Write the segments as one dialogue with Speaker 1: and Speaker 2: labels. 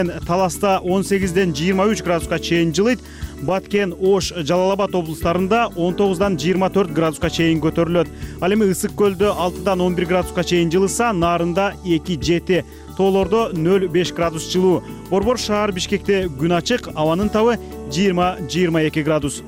Speaker 1: Таласта 18-ден 23 градуска чейин жылыйт. Баткен, Ош, Жалал-Абад облустарында 19-дан 24 градуска чейин көтөрүлөт. Ал эми Ысык көлдө 6-дан 11 градуска чейин жылыса, Нарында 2-7, тоолордо 0-5 градус жылуу. Борбор шаар Бишкекте күн ачык, абанын табы 20-22 градус.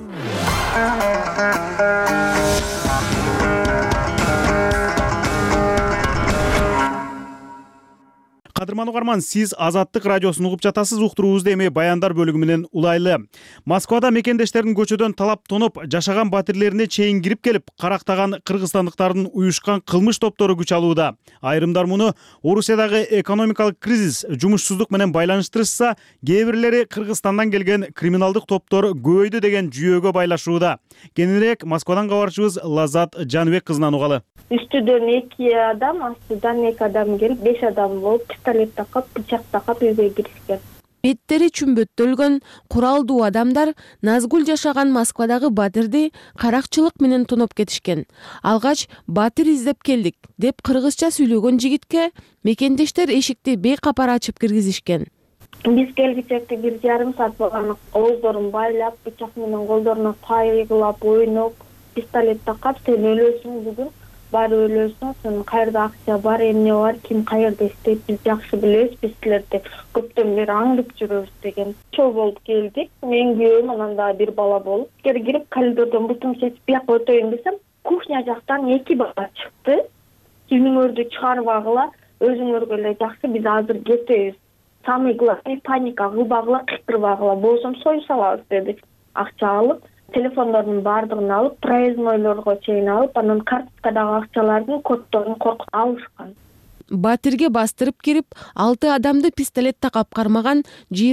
Speaker 1: Кадырман угарман, сиз Азаттык радиосун угуп жатасыз. Уктуруубузду эми баяндар бөлүгү менен улайлы. Москвада мекендештердин көчөдөн талап тоноп, жашаган батирлерине чейин кирип келип, карактаган кыргызстандыктардын уюшкан кылмыш топтору күч алууда. Айрымдар муну Орусиядагы экономикалык кризис, жумушсуздук менен байланыштырышса, кээ бирлери Кыргызстандан келген криминалдык топтор көбөйдү деген жүйөгө байлашууда. Кененирээк Москвадан кабарчыбыз Лаззат Жаныбек кызынан угалы.
Speaker 2: Үстүдөн 2 адам, астыдан 2 адам келип, 5 адам болуп, пистолет такап, бычак такап үйгө киришкен.
Speaker 3: Беттери чүмбөттөлгөн куралдуу адамдар Назгүл жашаган Москвадагы батирди каракчылык менен тоноп кетишкен. Алгач батир издеп келдик деп кыргызча сүйлөгөн жигитке мекендештер эшикти бейкапар ачып киргизишкен.
Speaker 2: Биз келгичекте 1,5 саат болгон, ооздорун байлап, бычак менен колдоруна пайгылап, ойноп, пистолет такап, сен өлөсүң бүгүн, баары өлөсүң, сен кайерде акча бар, эмне бар, ким кайерде иштейт, биз жакшы билебиз, биз силерди көптөн бери аңдып жүрөбүз деген. Ошол болуп келдик. Мен күйөөм, анан да бир бала болуп, кирип коридордон бутун чечип бияка өтөйүн десем, кухня жактан 2 бала чыкты. Сиңөрдү чыгарбагыла, өзүңөргө эле жакшы, биз азыр кетебиз. Самый главный паника кылбагыла, кыктырбагыла, болсом сой салабыз деди. Акча алып, телефондордун баардыгын алып, проезднойлорго чейин алып, анан карточкадагы акчалардын коддорун коркуп алышкан.
Speaker 3: Батирге бастырып кирип, 6 адамды пистолет такап кармаган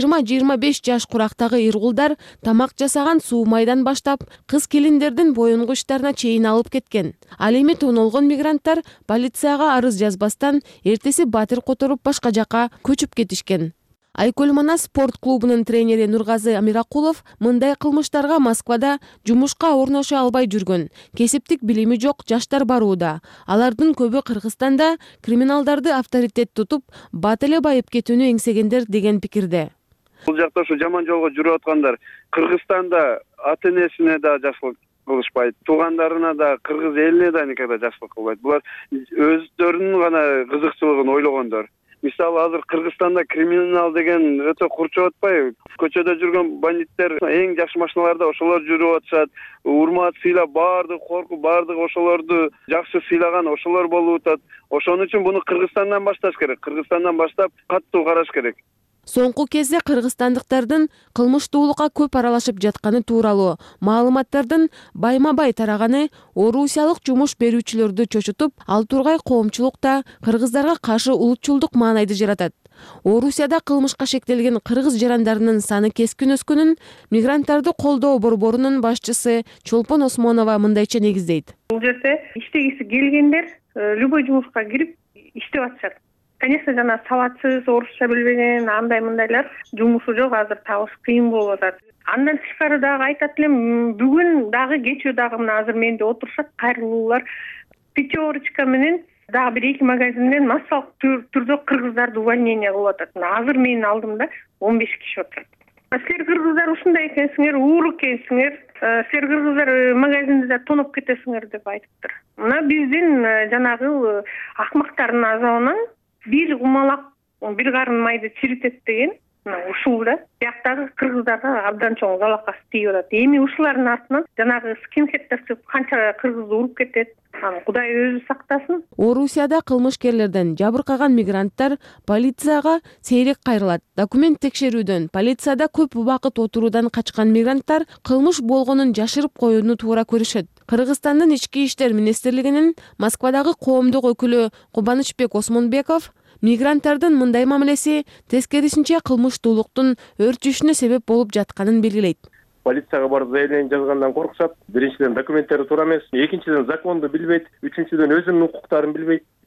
Speaker 3: 20-25 жаш курактагы иргулдар тамак жасаган суу майдан баштап, кыз келиндердин боюнгу иштарына чейин алып кеткен. Ал эми тонолгон мигранттар полицияга арыз жазбастан эртеси батир которуп башка жака көчүп кетишкен. Айкөл Манас спорт клубунун тренери Нургазы Амиракулов мындай кылмыштарга Москвада жумушка орношу албай жүргөн, кесиптик билими жок жаштар барууда. Алардын көбү Кыргызстанда криминалдарды авторитет тутуп, бат эле байып кетүүнү эңсегендер деген пикирде.
Speaker 4: Бул жакта ушу жаман жолго жүрүп аткандар Кыргызстанда ата-энесине да жакшылык кылышпайт, туугандарына да, кыргыз элине да никогда жакшылык кылбайт. Булар өздөрүнүн гана кызыкчылыгын ойлогондор. Мисалы азыр Кыргызстанда криминал деген өтө курчуп атпайбы? Көчөдө жүргөн бандиттер эң жакшы машиналарда ошолор жүрүп атышат. Урмат, сыйлап, баардык коркуп, баардык ошолорду жакшы сыйлаган ошолор болуп атат. Ошон үчүн буну Кыргызстандан башташ керек. Кыргызстандан баштап каттуу караш керек.
Speaker 3: Соңку кезде кыргызстандыктардын кылмыштуулукка көп аралашып жатканы тууралуу маалыматтардын байма-бай тараганы орусиялык жумуш берүүчүлөрдү чочутуп, ал тургай коомчулукта кыргыздарга каршы улутчулдук маанайды жаратат. Орусияда кылмышка шектелген кыргыз жарандарынын саны кескин өскөнүн мигранттарды колдоо борборунун башчысы Чолпон Осмонова мындайча негиздейт.
Speaker 5: Бул жерде иштегиси келгендер любой жумушка кирип иштеп атышат. Конечно, жана сабатсыз, орусча билбеген, андай-мындайлар жумушу жок, азыр табыш кыйын болуп атат. Андан тышкары дагы айтат элем, бүгүн дагы кечээ дагы мына азыр менде отурушат кайрылуулар пятерочка менен дагы 1-2 магазинден массалык түрдө кыргыздарды увольнение кылып атат. Азыр менин алдымда 15 киши отурат. Силер кыргыздар ушундай экенсиңер, ууру экенсиңер, силер кыргыздар магазинде тоноп кетесиңер деп айтыптыр. Мына биздин жанагы акмактардын азабынан бир кумалак, бир карын майды чиритет деген ушул да бияктагы кыргыздарга абдан чоң залакасы тийип атат. Эми ушулардын артынан жанагы скинхеддер канча кыргызды уруп кетет. Кудай өзү сактасын.
Speaker 3: Орусияда кылмышкерлерден жабыркаган мигранттар полицияга сейрек кайрылат. Документ текшерүүдөн, полицияда көп убакыт отуруудан качкан мигранттар кылмыш болгонун жашырып коюуну туура көрүшөт. Кыргызстандын ички иштер министрлигинин Москвадагы коомдук өкүлү Кубанычбек Осмонбеков мигранттардын мындай мамилеси тескерисинче кылмыштуулуктун өрчүшүнө себеп болуп жатканын белгилейт.
Speaker 6: Полицияга барып заявление жазгандан коркушат. Биринчиден документтери туура эмес, экинчиден законду билбейт, үчүнчүдөн өзүнүн укуктарын билбейт.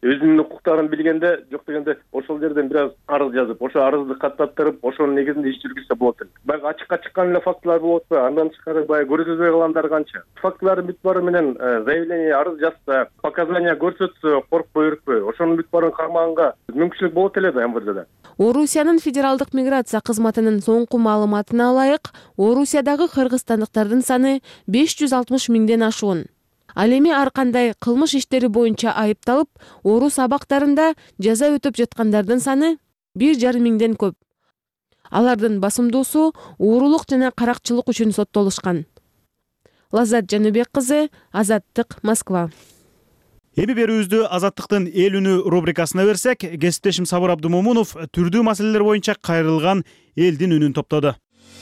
Speaker 6: өзүнүн укуктарын билгенде жок дегенде ошол жерден бир аз арыз жазып, ошо арызды каттаттырып, ошонун негизинде иш жүргүзсө болот эле. Баягы ачыкка чыккан эле фактылар болуп атпайбы? Андан тышкары баягы көрсөтпөй калгандар канча? Фактылардын бүт баары менен заявление, арыз жазса, показания көрсөтсө, коркпой өркпөй, ошонун бүт баарын кармаганга мүмкүнчүлүк болот эле да МВДда.
Speaker 3: Орусиянын федералдык миграция кызматынын соңку маалыматына ылайык, Орусиядагы кыргызстандыктардын саны 560 миңден ашуун. Ал эми ар кандай кылмыш иштери боюнча айыпталып, орус абактарында жаза өтөп жаткандардын саны 1,5 миңден көп. Алардын басымдуусу уурулук жана каракчылык үчүн соттолушкан. Лаззат Жаныбек кызы, Азаттык, Москва.
Speaker 1: Эми берүүбүздү Азаттыктын эл үнү рубрикасына берсек, кесиптешим Сабыр Абдумомунов түрдүү маселелер боюнча кайрылган элдин үнүн топтоду.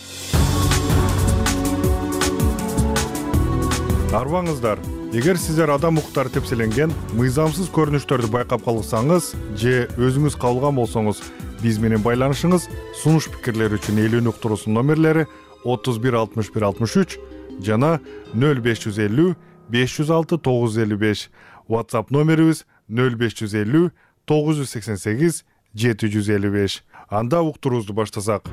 Speaker 7: Арбаңыздар, эгер сиздер адам укуктары тепселенген, мыйзамсыз көрүнүштөрдү байкап калсаңыз же өзүңүз кабылган болсоңуз, биз менен байланышыңыз. Сунуш пикирлер үчүн эл үнү уктуруусунун номерлери 31 61 63 жана 0550 506 955. WhatsApp номерибиз 0550 988 755. Анда уктуруубузду баштасак.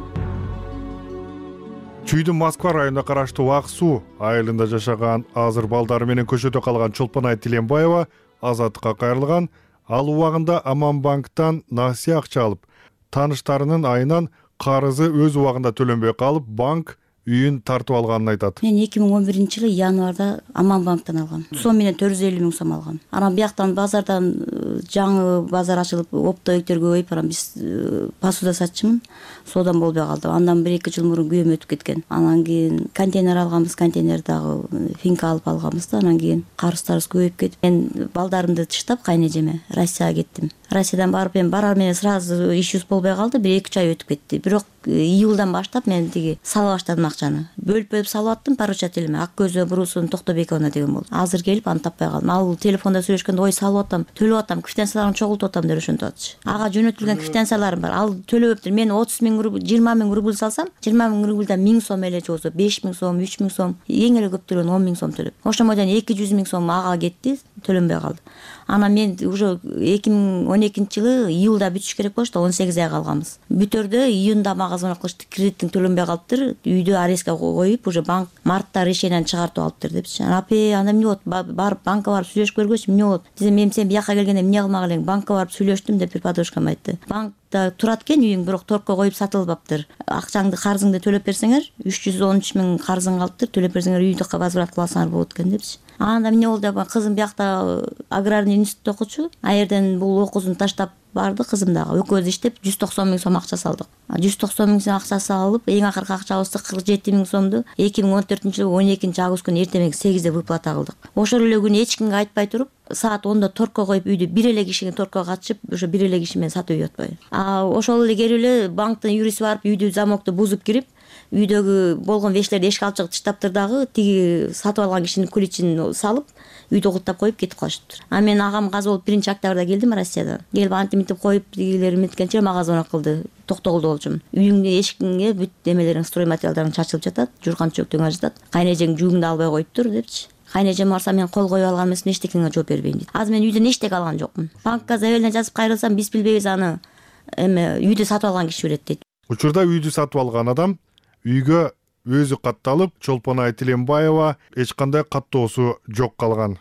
Speaker 7: Чүйдүн Москва районуна караштуу Ак Суу айылында жашаган азыр балдары менен көчөдө калган Чолпонай Тиленбаева Азаттыкка кайрылган. Ал убагында Аманбанктан насыя акча алып, тааныштарынын айынан карызы өз убагында төлөнбөй калып, банк үйүн тартып алганын айтат.
Speaker 8: Мен 2011-жылы январда Аманбанктан алгам. Сом менен 450 миң сом алгам. Анан бияктан базардан жаңы базар ачылып, оптовиктер көбөйүп, анан биз посуда сатчымын. Содан болбой калды. Андан 1-2 жыл мурун күйөөм өтүп кеткен. Анан кийин контейнер алганбыз, контейнердагы финка алып алганбыз да, анан кийин карыздарыбыз көбөйүп кетип, мен балдарымды тыштап кайнежеме Россияга кеттим. Россиядан барып, мен барар менен сразу иш жүз болбой калды, 1-2 ай өтүп кетти. Бирок июлдан баштап мен тиги сала баштадым акчаны. Бөлүп салып аттым поручателиме. Ак көзү Бурусун Токтобековна деген болду. Азыр келип аны таппай калдым. Ал телефонда сүйлөшкөндө ой салып атам, төлөп атам, квитанцияларын чогултуп атам деп ошентип атчы. Ага жөнөтүлгөн квитанцияларым бар. Ал төлөбөптүр. Мен 30 миң рубль, 20 миң рубль салсам, 20 миң рубльдан 1000 сом эле жолсо, 5 миң сом, 3 миң сом, эң эле көп төлөгөн 10 миң сом төлөп. Ошомойдон 200 миң сом ага кетти, төлөнбөй калды. Анан мен уже 2012-жылы июлда бүтүш керек болчу, 18 ай калганбыз. Бүтөрдө июнда мага звонок кылышты, кредиттин төлөнбөй калыптыр, үйдө арестке коюп, уже банк мартта решениени чыгартып алыптыр депчи. Анда эмне болот? Барып банкка барып сүйлөшүп көргөчү эмне болот? Десем, мен сен биякка келгенде эмне кылмак элең? Банкка барып сүйлөштүм деп бир подружкам айтты. Банкта турат экен үйүң, бирок торкко коюп сатылбаптыр. Акчаңды, карызыңды төлөп берсеңер, 313 миң карызың калыптыр, төлөп берсеңер үйдү возврат кыла алсаңар болот экен депчи. Анда эмне болду? Кызым биякта аграрный институтта окучу. А жерден бул окуусун таштап барды кызым дагы. Экөөбүз иштеп 190 миң сом акча салдык. 190 миң сом акча салып, эң акыркы акчабызды 47 миң сомду 2014-жылы 12-август күнү эртең 8-де выплата кылдык. Ошол эле күнү эч кимге айтпай туруп, саат 10-да торкко коюп үйдү бир эле кишиге торкко катышып, ошо бир эле киши менен сатып өтпөй. Ошол эле келип эле банктын юристи барып үйдү замокту бузуп кирип, үйдөгү болгон вещтерди эшикке алып чыгып таштаптыр дагы, тиги сатып алган кишинин ключин салып, үйдө култап коюп кетип калышыптыр. Мен агам казы болуп 1-октябрда келдим Россиядан. Келип антимитип коюп, тигилер меткенче мага звонок кылды. Токтогулда болчумун. Үйүңдө эшигиңе бүт немелериң, строй материалдарың чачылып жатат, журкан чөктөң жатат. Кайнежең жууңду албай коюптур депчи. Кайнежем барса мен кол коюп алган эмесмин, эчтекеңе жооп бербейм дейт. Азыр мен үйдөн эчтеке алган жокмун. Банкка заявление жазып кайрылсам, биз билбейбиз аны үйдү сатып алган киши берет дейт.
Speaker 7: Учурда үйдү сатып алган адам үйгө өзү катталып, Чолпонай Тиленбаева эч кандай каттоосу жок калган.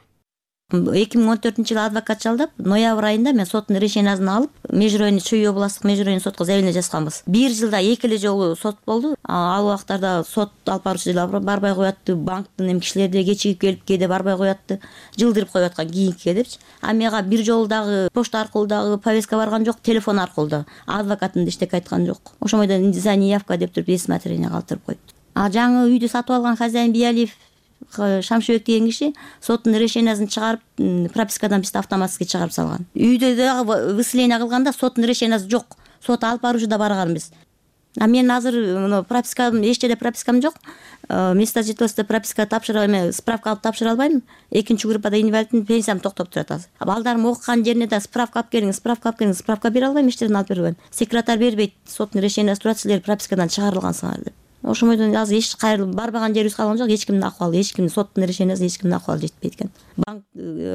Speaker 8: 2014-жылы адвокат жалдап, ноябрь айында мен соттун решениясын алып, межрайонный Чүй областтык межрайонный сотко заявление жазганбыз. 1 жылда 2 эле жолу сот болду. Ал убактарда сот алып баруучулар барбай коятты, банктын кишилери кечигип келип кээде барбай коятты, жылдырып коюп аткан кийинкиге депчи. Мага бир жолу дагы почта аркылуу дагы повестка барган жок, телефон аркылуу да. Адвокатым да эчтеке айткан жок. Ошомойдон за неявка деп туруп пересмотрение калтырып коюпту. Жаңы үйдү сатып алган хозяин Биялиев Шамшыбек деген киши соттун решениясын чыгарып, пропискадан бизди автоматически чыгарып салган. Үйдө дагы выселение кылганда соттун решениясы жок. Сот алып баруучу да барган биз. Мен азыр пропискам, эч жерде пропискам жок. Место жительства прописка тапшыра, справка алып тапшыра албайм. 2-группада инвалидтин пенсиям токтоп турат азыр. Балдарым окуган жерине да справка алып келиңиз, справка бере албайм, эч жерден алып бере албайм. Секретарь бербейт, соттун решениясы турат, силер пропискадан чыгарылгансыңар деп. ошондон азыр эч кайрылып барбаган жерибиз калган жок. Эч кимдин акыбалы, эч кимдин соттун решениясы эч кимдин акыбалы жетпейт экен. Банк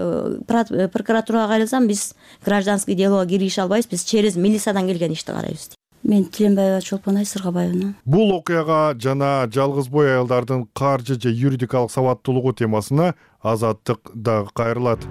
Speaker 8: прокуратурага кайрылсам биз гражданский делого киргише албайбыз. Биз через милициядан келген ишти карайбыз. Мен Тилембаева Чолпонай Сыргабаевна.
Speaker 7: Бул окуяга жана жалгыз бой аялдардын каржы же юридикалык сабаттуулугу темасына Азаттык дагы кайрылат.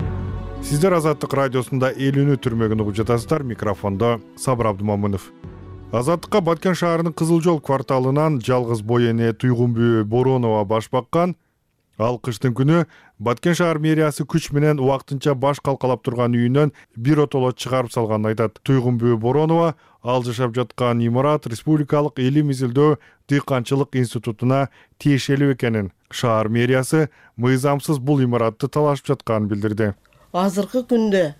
Speaker 7: Сиздер Азаттык радиосунда Элүүнү түрмөгүн угуп жатасыздар. Микрофондо Сабыр Абдымамынов. Азаттыкка Баткен шаарынын Кызыл Жол кварталынан жалгыз бой эне Туйгунбү Боронова баш баккан. Ал кыштын күнү Баткен шаар мэриясы күч менен убактынча баш калкалап турган үйүнөн бир отолот чыгарып салганын айтат. Туйгунбү Боронова ал жашап жаткан имарат Республикалык илим изилдөө дыйканчылык институтуна тиешелүү экенин, шаар мэриясы мыйзамсыз бул имаратты талашып жатканын билдирди.
Speaker 9: Азыркы күндө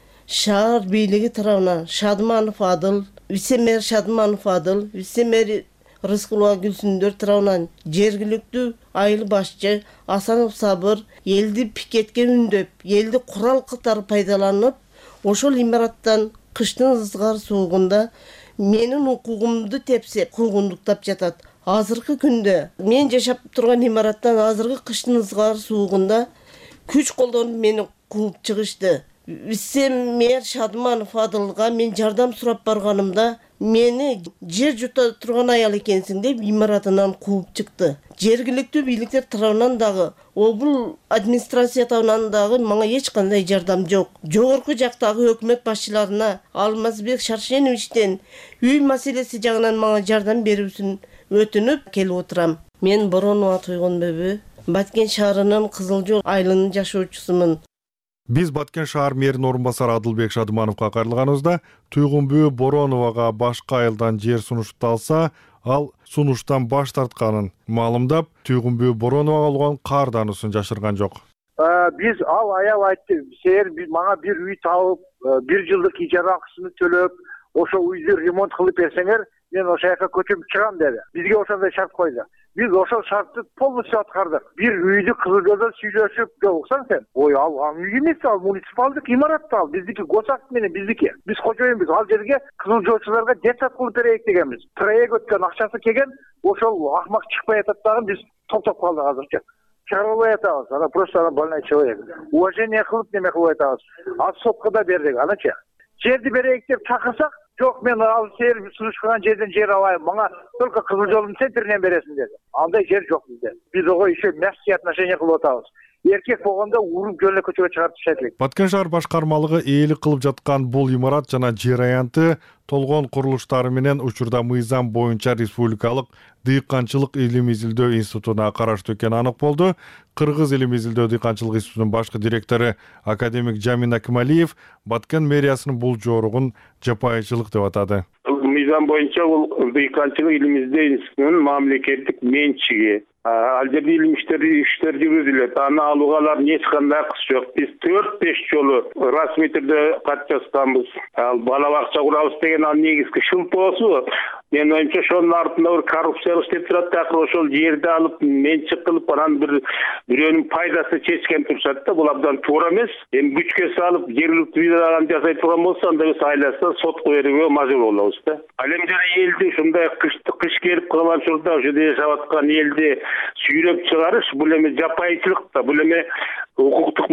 Speaker 9: шаар бийлиги тарабынан Шадманов Адыл, вице-мэр Шадманов Адыл, вице-мэр Рыскулова Гүлсүндөр тарабынан жергиликтүү айыл башчы Асанов Сабыр элди пикетке үндөп, элди курал катары пайдаланып, ошол имараттан кыштын ызгар суугунда менин укугумду тепсеп, куугундуктап жатат. Азыркы күндө мен жашап турган имараттан азыркы кыштын ызгар суугунда күч колдонуп мени кууп чыгышты. Вице-мэр Шадманов Адылга мен жардам сурап барганымда мени жер жута турган аял экенсиң деп имаратынан кууп чыкты. Жергиликтүү бийликтер тарабынан дагы, облус администрация тарабынан дагы мага эч кандай жардам жок. Жогорку жактагы өкмөт башчыларына Алмазбек Шаршеновичтен үй маселеси жагынан мага жардам берүүсүн өтүнүп келип отурам. Мен Боронова Туйгунбү, Баткен шаарынын Кызыл Жол айылынын жашоочусумун.
Speaker 7: Биз Баткен шаар мэринин орун басары Адылбек Шадмановго кайрылганыбызда Туйгунбү Бороновага башка айылдан жер сунушталса, ал сунуштан баш тартканын маалымдап, Туйгунбү Бороновага болгон каардаанысын жашырган жок.
Speaker 10: Биз ал аял айтты, сен мага бир үй табып, 1 жылдык ижара акысын төлөп, ошо үйдү ремонт кылып берсеңер, мен ошол жака көчүп чыгам деди. Бизге ошондой шарт койду. Биз ошол шартты полностью аткардык. Бир үйдү Кызыл Жолдо сүйлөшүп, уксаң сен. Ой, ал үй эмес, ал муниципалдык имарат ал. Биздики госакт менен биздики. Биз кожоюнбуз. Ал жерге Кызыл Жолчуларга детсад кылып берейик дегенбиз. Проект өткөн акчасы келген, ошол акмак чыкпай атат дагы биз токтоп калдык азырча. Чаралай атабыз. Ана просто больной человек. Уважение кылып неме кылып атабыз. Ал сотко да бердик, аначы. Жерди берейик деп чакырсак, жок, мен ал сер сунуштаган жерден жер алайын. Мага только Кызыл Жолдун центринен бересиң деди. Андай жер жок бизде. Биз ого еще мягкие отношения кылып атабыз. Эркек болгондо уруп жөн эле көчөгө чыгарып ташайт элек.
Speaker 7: Баткен шаар башкармалыгы ээлик кылып жаткан бул имарат жана жер аянты толгон курулуштары менен учурда мыйзам боюнча Республикалык дыйканчылык илим изилдөө институтуна караштуу экени анык болду. Кыргыз илим изилдөө дыйканчылык институтунун башкы директору академик Жамин Акималиев Баткен мэриясынын бул жоругун жапайычылык деп атады.
Speaker 11: Мыйзам боюнча бул дыйканчылык илим изилдөө институтунун мамлекеттик менчиги. Ал жерде илим иштер жүргүзүлөт. Аны алууга алардын эч кандай акысы жок. Биз 4-5 жолу расмий түрдө кат жазганбыз. Ал бала бакча курабыз деген ал негизги шылпоосу. Мен оюмча ошонун артында бир коррупция иштеп турат да, ошол жерди алып менчик кылып анан бирөөнүн пайдасы чечкен турушат да. Бул абдан туура эмес. Эми күчкө салып жергиликтүү бирөөнү жасай турган болсо, анда биз айласа сотко берүүгө мажбур болобуз да. Ал эми жана элди ушундай кыш келип калган учурда ошо жерде жашап аткан элди сүйрөп чыгарыш бул эми жапайычылык да. Бул эми укуктук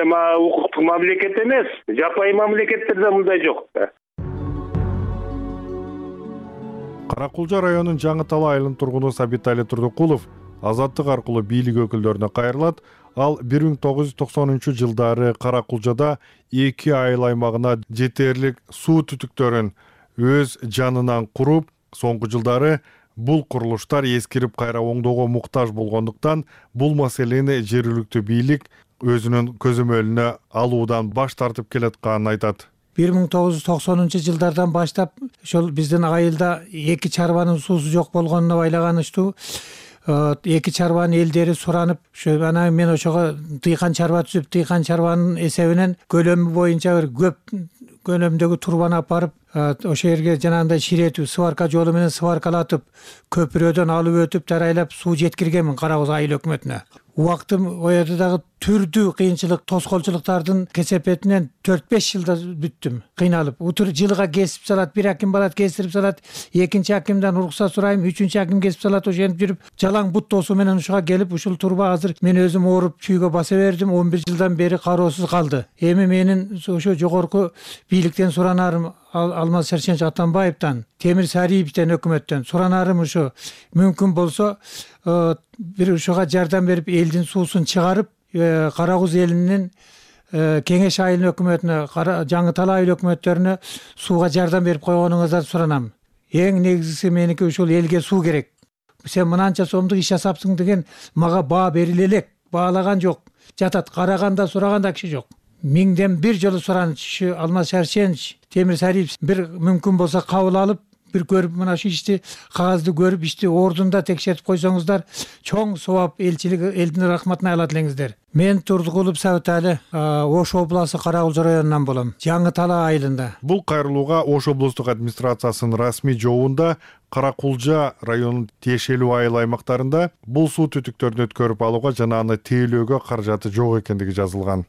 Speaker 11: мамлекет эмес. Жапайы мамлекеттерде мындай жок да.
Speaker 7: Каракулжа районунун Жаңы Тала айылынын тургуну Сабитали Турдукулов Азаттык аркылуу бийлик өкүлдөрүнө кайрылат. Ал 1990-жылдары Каракулжада 2 айыл аймагына жетерлик суу түтүктөрүн өз жанынан куруп, соңку жылдары бул курулуштар эскирип кайра оңдоого муктаж болгондуктан бул маселени жергиликтүү бийлик өзүнүн көзөмөлүнө алуудан баш тартып келатканын айтат.
Speaker 12: 1990-жылдардан баштап ошол биздин айылда 2 чарбанын суусу жок болгонуна байлаганычтуу 2 чарбанын элдери суранып, анан мен ошого дыйкан чарба түзүп, дыйкан чарбанын эсебинен көлөмү боюнча бир көп көлөмдөгү турбаны алып барып, ошол жерге жанагындай ширетип, сварка жолу менен сваркалатып, көпүрөдөн алып өтүп, тарайлап суу жеткиргенмин Кара Куз айыл өкмөтүнө. Убактым ояда дагы түрдүү кыйынчылык тоскоолчулуктардын кесепетинен 4-5 жылда бүттүм кыйналып. Утур жылга кесип салат, бир аким барат кестирип салат, экинчи акимден уруксат сурайм, үчүнчү аким кесип салат, ошентип жүрүп жалаң бут тоосу менен ушуга келип ушул турба азыр мен өзүм ооруп чүйгө баса бердим. 11 жылдан бери кароосуз калды. Эми менин ошо жогорку бийликтен суранарым Алмаз Шаршенч Атамбаевтан, Темир Сариевден, өкмөттөн суранарым ушу мүмкүн болсо бир ушуга жардам берип элдин суусун чыгарып, Кара Куз элинин Кеңеш айылын өкмөтүнө, жаңы Тала айыл өкмөттөрүнө сууга жардам берип койгонуңузду суранам. Эң негизгиси меники ушул элге суу керек. Сен мынанча сомдук иш жасапсың деген мага баа бериле элек. Баалаган жок. Жатат, караганда сураганда киши жок. 1000-ден 1 жолу сураныч Алмаз Шаршенч, Темир Сариев бир мүмкүн болсо кабыл алып, бир көрүп мына шу ишти кагазды көрүп ишти ордунда текшертип койсоңуздар, чоң совап элчилик элдин рахматына алат элеңиздер. Мен Турдукулов Сабытали, Ош областы Кара Куз районунан болом, жаңы Тала айылында.
Speaker 7: Бул кайрылууга Ош облустук администрациясынын расмий жообунда Кара Кулжа районунун тиешелүү айыл аймактарында бул суу түтүктөрүн өткөрүп алууга жана аны тейлөөгө каражаты жок экендиги жазылган.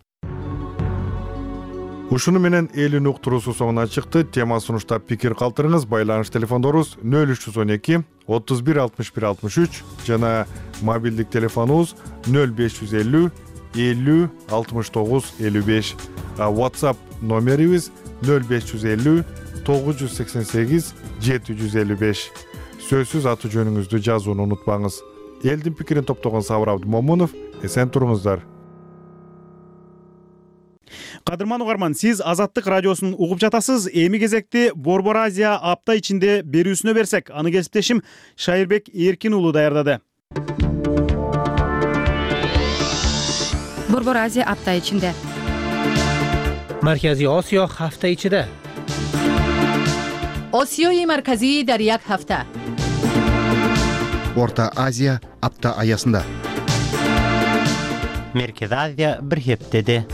Speaker 7: Ушуну менен элин уктуруусу соңуна чыкты. Тема сунуштап пикир калтырыңыз. Байланыш телефондорубуз 0312 31 61 63 жана мобилдик телефонубуз 0550 50 69 55. WhatsApp номерибиз 0550 988 755. Сөзсүз аты жөнүңүздү жазууну унутпаңыз. Элдин пикирин топтогон Сабыр Абдымомунов, эсен туруңуздар.
Speaker 1: Кадырман угарман, сиз Азаттык радиосун угуп жатасыз. Эми кезекти Борбор Азия апта ичинде берүүсүнө берсек, аны кесиптешим Шайырбек Эркин уулу даярдады.
Speaker 13: Борбор Азия апта ичинде.
Speaker 14: Маркази Осиё ҳафта ичида.
Speaker 13: Осиёи марказӣ дар як ҳафта.
Speaker 15: Орта Азия апта аясында.
Speaker 14: Меркез Азия бир ҳептеде.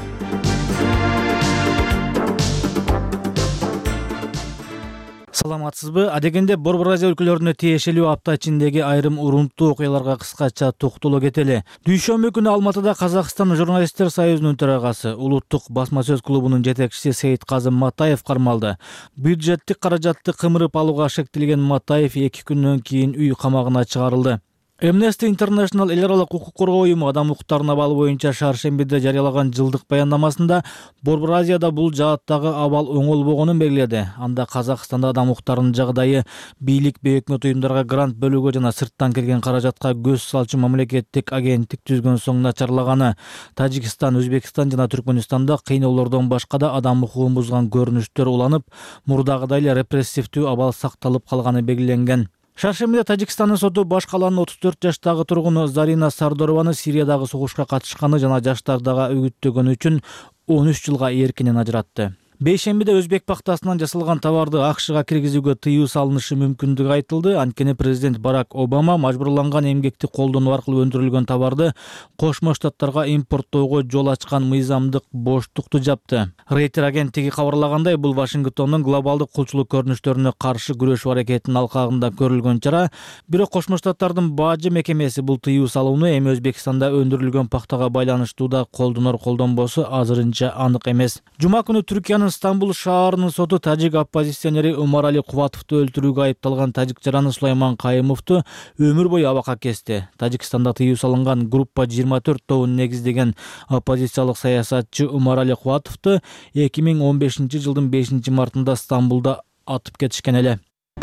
Speaker 16: Саламатсызбы? Адегенде Борбор Азия өлкөлөрүнө тиешелүү апта ичиндеги айрым урунттуу окуяларга кыскача токтоло кетели. Дүйшөмбү күнү Алматыда Казакстан журналисттер союзунун төрагасы, Улуттук басма сөз клубунун жетекчиси Сейитказым Матаев кармалды. Бюджеттик каражатты кымырып алууга шектелген Матаев 2 күндөн кийин үй камагына чыгарылды. Amnesty International эл аралык укук коргоо уюму адам укуктарына абалы боюнча шаршембиде жарыялаган жылдык баяндамасында Борбор Азияда бул жааттагы абал оңолбогонун белгиледи. Анда Казакстанда адам укуктарынын жагдайы бийлик бейөкмөт уюмдарга грант бөлүүгө жана сырттан келген каражатка көз салчу мамлекеттик агенттик түзгөн соң начарлаганы. Тажикстан, Өзбекстан жана Түркмөнстанда кыйноолордон башка да адам укугун бузган көрүнүштөр уланып, мурдагыдай эле репрессивдүү абал сакталып калганы белгиленген. Шаршембиде Тажикстандын соту баш калаанын 34 жаштагы тургуну Зарина Сардорованы Сириядагы согушка катышканы жана жаштардагы үгүттөгөнү үчүн 13 жылга эркинен ажыратты. Бейшембиде Өзбек пактасынан жасалган товарды АКШга киргизүүгө тыюу салынышы мүмкүндүгү айтылды. Анткени президент Барак Обама мажбурланган эмгекти колдонуу аркылуу өндүрүлгөн товарды Кошмо Штаттарга импорттоого жол ачкан мыйзамдык боштукту жапты. Рейтер агенттиги кабарлагандай, бул Вашингтондун глобалдык кулчулук көрүнүштөрүнө каршы күрөшүү аракетинин алкагында көрүлгөн чара. Бирок Кошмо Штаттардын бажы мекемеси бул тыюу салууну эми Өзбекстанда өндүрүлгөн пактага байланыштуу да колдонор колдонбосу азырынча анык эмес. Жума күнү Түркиянын Стамбул шаарынын соту тажик оппозиционери Умар Али Кубатовду өлтүрүүгө айыпталган тажикчараны Сулайман Кайымовду өмүр бою абакка кести. Тажикстанда тыюу салынган группа 24 тобун негиздеген оппозициялык саясатчы Умар Али Кубатовду 2015 жылдын 5 мартында Стамбулда атып кетишкен эле.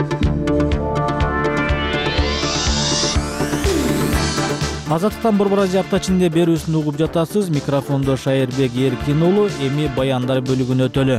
Speaker 16: Азаттыктан Борбор Азия апта ичинде берүүсүн угуп жатасыз. Микрофондо Шайырбек Эркин уулу, эми баяндар бөлүгүнө өтөлү.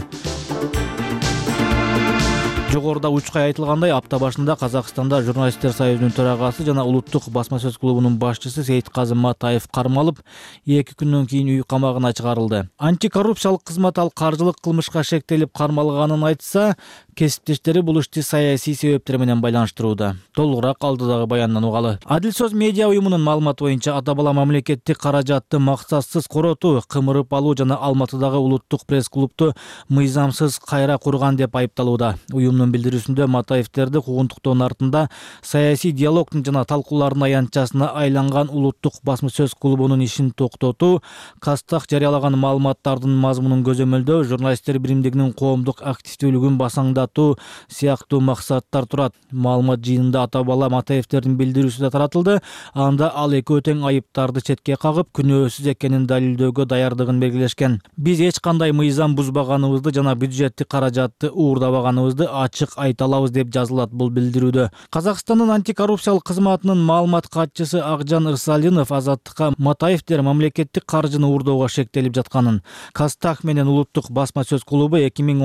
Speaker 16: Жогоруда учкай айтылгандай, апта башында Казакстанда журналисттер союзунун төрагасы жана Улуттук басма сөз клубунун башчысы Сейитказым Матаев кармалып, 2 күндөн кийин үй камагына чыгарылды. Антикоррупциялык кызмат ал каржылык кылмышка шектелип кармалганын айтса, кесиптештери бул ишти саясий себептер менен байланыштырууда. Толугураак алдыдагы баяндан угалы. Адил сөз медиа уюмунун маалыматы боюнча ата бала мамлекеттик каражатты максатсыз коротуу, кымырып алуу жана Алматыдагы улуттук пресс-клубду мыйзамсыз кайра курган деп айыпталууда. Уюмдун билдирүүсүндө Матаевтерди куугунтуктоонун артында саясий диалогдун жана талкуулардын аянтчасына айланган улуттук басма сөз клубунун ишин токтотуу, Кастак жарыялаган маалыматтардын мазмунун көзөмөлдөө, журналисттер биримдигинин коомдук активдүүлүгүн басаңдатуу сыяктуу максаттар турат. Маалымат жыйынында ата бала Матаевтердин билдирүүсү да таратылды. Анда ал экөө тең айыптарды четке кагып, күнөөсүз экенин далилдөөгө даярдыгын белгилешкен. Биз эч кандай мыйзам бузбаганыбызды жана бюджеттик каражатты уурдабаганыбызды ачык айта алабыз деп жазылат бул билдирүүдө. Казакстандын антикоррупциялык кызматынын маалымат катчысы Акжан Ырсалинов Азаттыкка Матаевтер мамлекеттик каржыны уурдоого шектелип жатканын, Кастак менен улуттук басма сөз клубу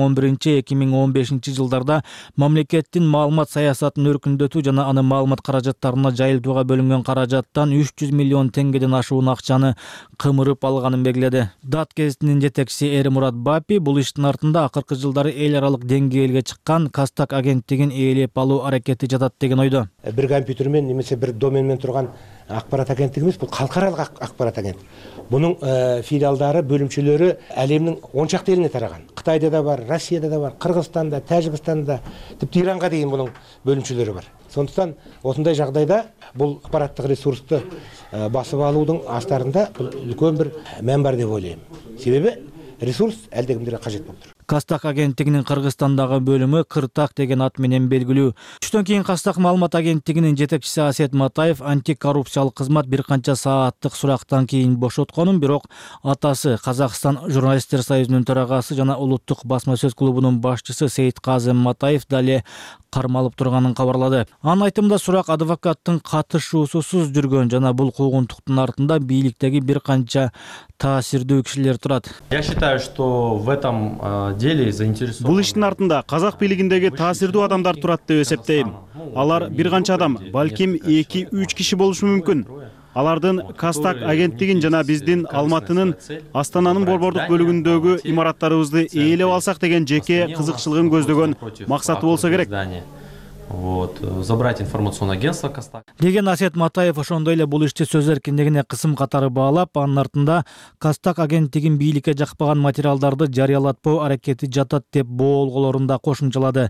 Speaker 16: 2011-2015 жылдарда мамлекеттин маалымат саясатын өркүндөтүү жана аны маалымат каражаттарына жайылтууга бөлүнгөн каражаттан 300 миллион теңгеден ашуун акчаны кымырып алганын белгиледи. ДАТ гезитинин жетекчиси Эрмурат Бапи бул иштин артында акыркы жылдары эл аралык деңгээлге чыккан Кастак агенттигин ээлеп алуу аракети жатат деген ойдо.
Speaker 17: Бир компьютермен немесе бир доменмен турган акпарат агенттиги эмес, бул калкаралык акпарат агенттиги. Бунун филиалдары, бөлүмчөлөрү әлемнин 10 чакты элине тараган. Кытайда да бар, Россияда да бар, Кыргызстанда, Тажикстанда, типти Иранга дейин бунун бөлүмчөлөрү бар. Сондуктан осундай жагдайда бул аппараттык ресурсту басып алуудун астарында бул үлкөн бир мән бар деп ойлойм. Себеби ресурс әлдекимдерге кажет болуп тур.
Speaker 16: Кастак агенттигинин Кыргызстандагы бөлүмү Кыртак деген ат менен белгилүү. Түштөн кийин Кастак маалымат агенттигинин жетекчиси Асет Матаев антикоррупциялык кызмат бир канча сааттык сурактан кийин бошотконун, бирок атасы Казакстан журналисттер союзунун төрагасы жана улуттук басма сөз клубунун башчысы Сейитказым Матаев дале кармалып турганын кабарлады. Анын айтымында сурак адвокаттын катышуусусуз жүргөн жана бул куугунтуктун артында бийликтеги бир канча таасирдүү кишилер турат.
Speaker 18: Я считаю, что в этом деле заинтересованы.
Speaker 1: Бул иштин артында казак бийлигиндеги таасирдүү адамдар турат деп эсептейм. Алар бир канча адам, балким 2-3 киши болушу мүмкүн. Алардын Кастак агенттигин жана биздин Алматынын Астананын борбордук бөлүгүндөгү имараттарыбызды ээлеп алсак деген жеке кызыкчылыгын көздөгөн максаты болсо керек.
Speaker 18: Забрать информационное агентство Кастак.
Speaker 16: Деген Асет Матаев ошондой эле бул ишти сөз эркиндигине кысым катары баалап, анын артында Кастак агенттигин бийликке жакпаган материалдарды жарыялатпоо аракети жатат деп боолголорун да кошумчалады.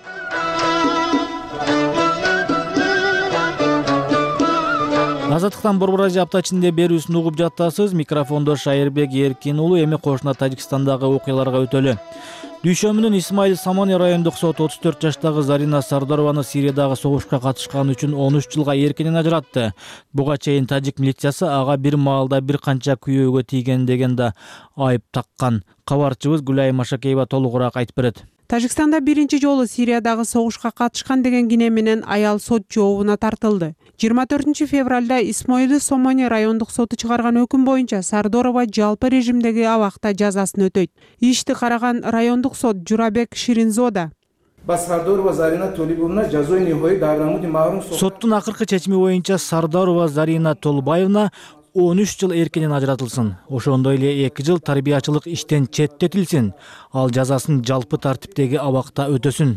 Speaker 16: Азаттыктан Борбор Азия апта ичинде берүүсүн угуп жатасыз. Микрофондо Шайырбек Эркин уулу. Эми кошуна Тажикстандагы окуяларга өтөлү. Дүйшөмүнүн Исмаил Самони райондук сот 34 жаштагы Зарина Сардорованы Сириядагы согушка катышканы үчүн 13 жылга эркинен ажыратты. Буга чейин тажик милициясы ага бир маалда бир канча күйөөгө тийген деген да айып таккан. Кабарчыбыз Гүлай Машакеева толугураак айтып берет.
Speaker 19: Тажикстанда биринчи жолу Сириядагы согушка катышкан деген кине менен аял сот жообуна тартылды. 24 февралда Исмаил Самони райондук соту чыгарган өкүм боюнча Сардорова жалпы режимдеги абакта жазасын өтөйт. Ишти караган райондук сот Журабек Ширинзода
Speaker 16: соттун акыркы чечими боюнча Сардорова Зарина Толбаевна 13 жыл эркинен ажыратылсын. Ошондой эле 2 жыл тарбиячылык иштен четтетилсин. Ал жазасын жалпы тартиптеги абакта өтөсүн.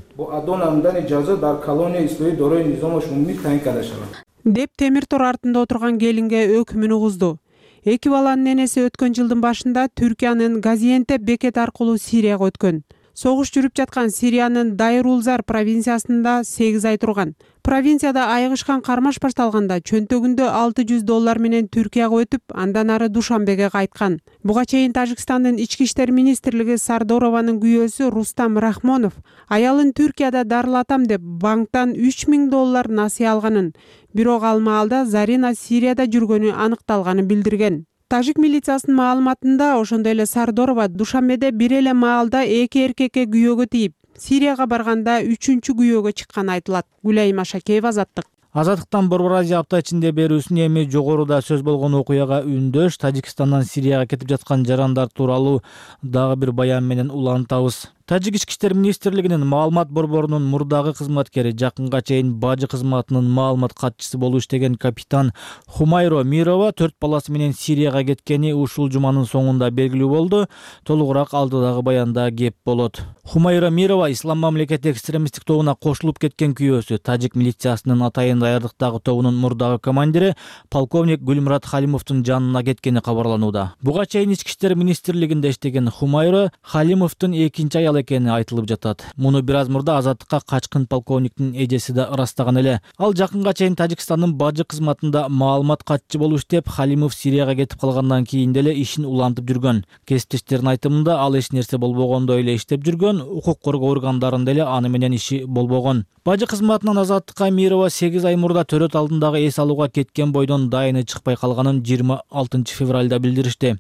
Speaker 19: Деп темир тор артында отурган келинге өкүмүн угузду. Эки баланын энеси өткөн жылдын башында Түркиянын Газиентеп бекет аркылуу Сирияга өткөн. Согуш жүрүп жаткан Сириянын Дайрулзар провинциясында 8 ай турган. Провинцияда айыгышкан кармаш башталганда чөнтөгүндө $600 менен Түркияга өтүп, андан ары Душанбеге кайткан. Буга чейин Тажикстандын ички иштер министрлиги Сардорованын күйөөсү Рустам Рахмонов аялын Түркияда дарылатам деп банктан $3000 насыя алганын, бирок ал маалда Зарина Сирияда жүргөнү аныкталганын билдирген. Тажик милициясынын маалыматында ошондой эле Сардорова Душанбеде бир эле маалда 2 эркекке күйөөгө тийип, Сирияга барганда 3-чү күйөөгө чыкканы айтылат. Гүлай Машакеева, Азаттык.
Speaker 16: Азаттыктан Борбор Азия апта ичинде берүүсүн эми жогоруда сөз болгон окуяга үндөш Тажикстандан Сирияга кетип жаткан жарандар тууралуу дагы бир баян менен улантабыз. Тажик ички иштер министрлигинин маалымат борборунун мурдагы кызматкери, жакынга чейин бажы кызматынын маалымат катчысы болуп иштеген капитан Хумайро Мирова 4 баласы менен Сирияга кеткени ушул жуманын соңунда белгилүү болду. Толугураак алдыдагы баянда кеп болот. Хумайро Мирова Ислам мамлекети экстремисттик тобуна кошулуп кеткен күйөөсү, тажик милициясынын атайын даярдыктагы тобунун мурдагы командири полковник Гүлмурат Халимовдун жанына кеткени кабарланууда. Буга чейин ички иштер министрлигинде иштеген Хумайро Халимовдун экинчи аял экени айтылып жатат. Муну бир аз мурда азаттыкка качкын полковниктин эжеси да ырастаган эле. Ал жакынга чейин Тажикстандын бажы кызматында маалымат катчы болуп иштеп, Халимов Сирияга кетип калгандан кийин деле ишин улантып жүргөн. Кесиптештердин айтымында ал эч нерсе болбогондой эле иштеп жүргөн, укук коргоо органдарында эле аны менен иши болбогон. Бажы кызматынан азаттыкка Мирова 8 ай мурда төрөт алдындагы эс алууга кеткен бойдон дайыны чыкпай калганын 26 февралда билдиришти.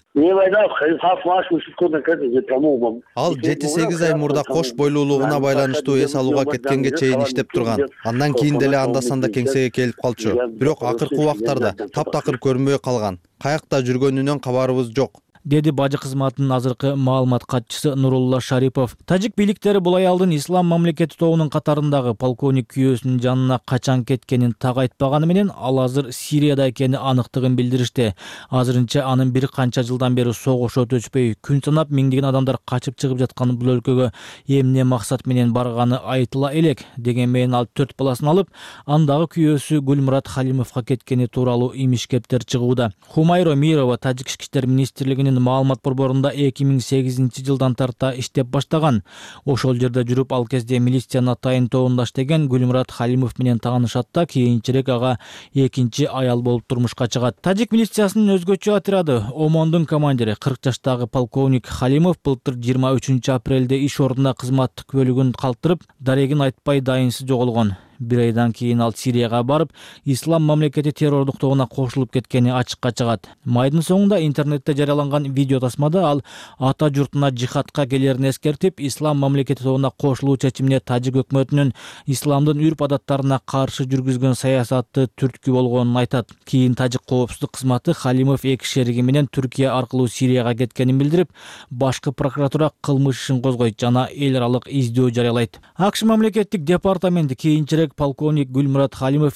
Speaker 20: Ал 7-8 ай мурда кош бойлуулугуна байланыштуу эс алууга кеткенге чейин иштеп турган. Андан кийин деле анда-санда кеңсеге келип калчу. Бирок акыркы убактарда таптакыр көрүнбөй калган. Каякта жүргөнүнөн кабарыбыз жок, деди бажы кызматынын азыркы маалымат катчысы Нурулла Шарипов. Тажик бийликтери бул аялдын Ислам мамлекети тобунун катарындагы полковник күйөөсүнүн жанына качан кеткенин так айтпаганы менен ал азыр Сирияда экени аныктыгын билдиришти. Азырынча анын бир канча жылдан бери согуш өтүшпөй, күн санап миңдеген адамдар качып чыгып жаткан бул өлкөгө эмне максат менен барганы айтыла элек. Деген менен ал 4 баласын алып, андагы күйөөсү Гүлмурат Халимовго кеткени тууралуу имишкептер чыгууда. Хумайро Мирова Тажик ички иштер министрлигинин маалымат борборунда 2008 жылдан тарта иштеп баштаган. Ошол жерде жүрүп ал кезде милициянын атайын тобунда иштеген Гүлмурат Халимов менен таанышат да кийинчерээк ага экинчи аял болуп турмушка чыгат. Тажик милициясынын өзгөчө отряды ОМОНдун командири 40 жаштагы полковник Халимов былтыр 23 апрелде иш ордуна кызматтык бөлүгүн калтырып, дарегин айтпай дайынсыз жоголгон. Bir aydan keyin al Siriyaga барып, Ислам мамлекети террордук тобуна кошулуп кеткени ачыкка чыгат. Майдын соңунда интернетте жарыяланган видео тасмада ал ата журтуна жихадка келерин эскертип, Ислам мамлекети тобуна кошулуу чечимине Тажик өкмөтүнүн исламдын үрп адаттарына каршы жүргүзгөн саясаты түрткү болгонун айтат. Кийин Тажик коопсуздук кызматы Халимов эки шериги менен Түркия аркылуу Сирияга кеткенин билдирип, башкы прокуратура кылмыш ишин козгойт жана эл аралык издөө жарыялайт. АКШ мамлекеттик департаменти кийинчерээк полковник Гүлмурат Халимов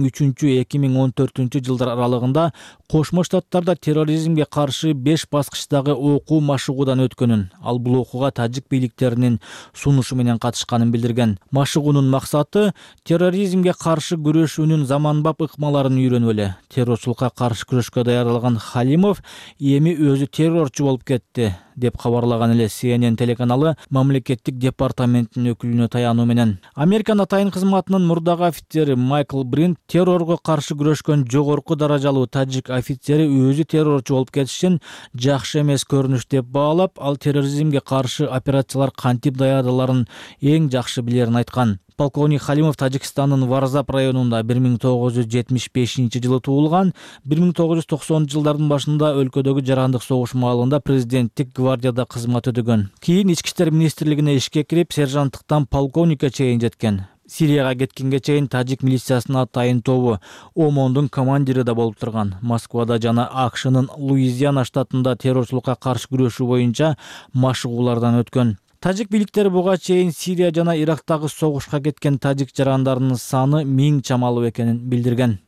Speaker 20: 2003-2014 жылдар аралыгында Кошмо Штаттарда терроризмге каршы 5 баскычтагы окуу машыгуудан өткөнүн, ал бул окууга тажик бийликтеринин сунушу менен катышканын билдирген. Машыгуунун максаты терроризмге каршы күрөшүүнүн заманбап ыкмаларын үйрөнүп эле. Террорчулукка каршы күрөшкө даярдалган Халимов эми өзү террорчу болуп кетти, деп кабарлаган эле CNN телеканалы мамлекеттик департаменттин өкүлүнө таянуу менен. Американын атайын кызматынын мурдагы офицери Майкл Бринт террорго каршы күрөшкөн жогорку даражалуу тажик офицери өзү террорчу болуп кетишин жакшы эмес көрүнүш деп баалап, ал терроризмге каршы операциялар кантип даярдаларын эң жакшы билерин айткан. Полковник Халимов Тажикстандын Варзап районунда 1975 жылы туулган. 1990 жылдардын башында өлкөдөгү жарандык согуш маалында президенттик гвардияда кызмат өтөгөн. Кийин ички иштер министрлигине ишке кирип, сержанттыктан полковникке чейин жеткен. Сирияга кеткенге чейин тажик милициясынын атайын тобу ОМОНдун командири да болуп турган. Москвада жана АКШнын Луизиана штатында террорчулукка каршы күрөшүү боюнча машыгуулардан өткөн. Тажик бийликтери буга чейин Сирия жана Ирактагы согушка кеткен тажик жарандарынын саны 1000 чамалуу экенин билдирген.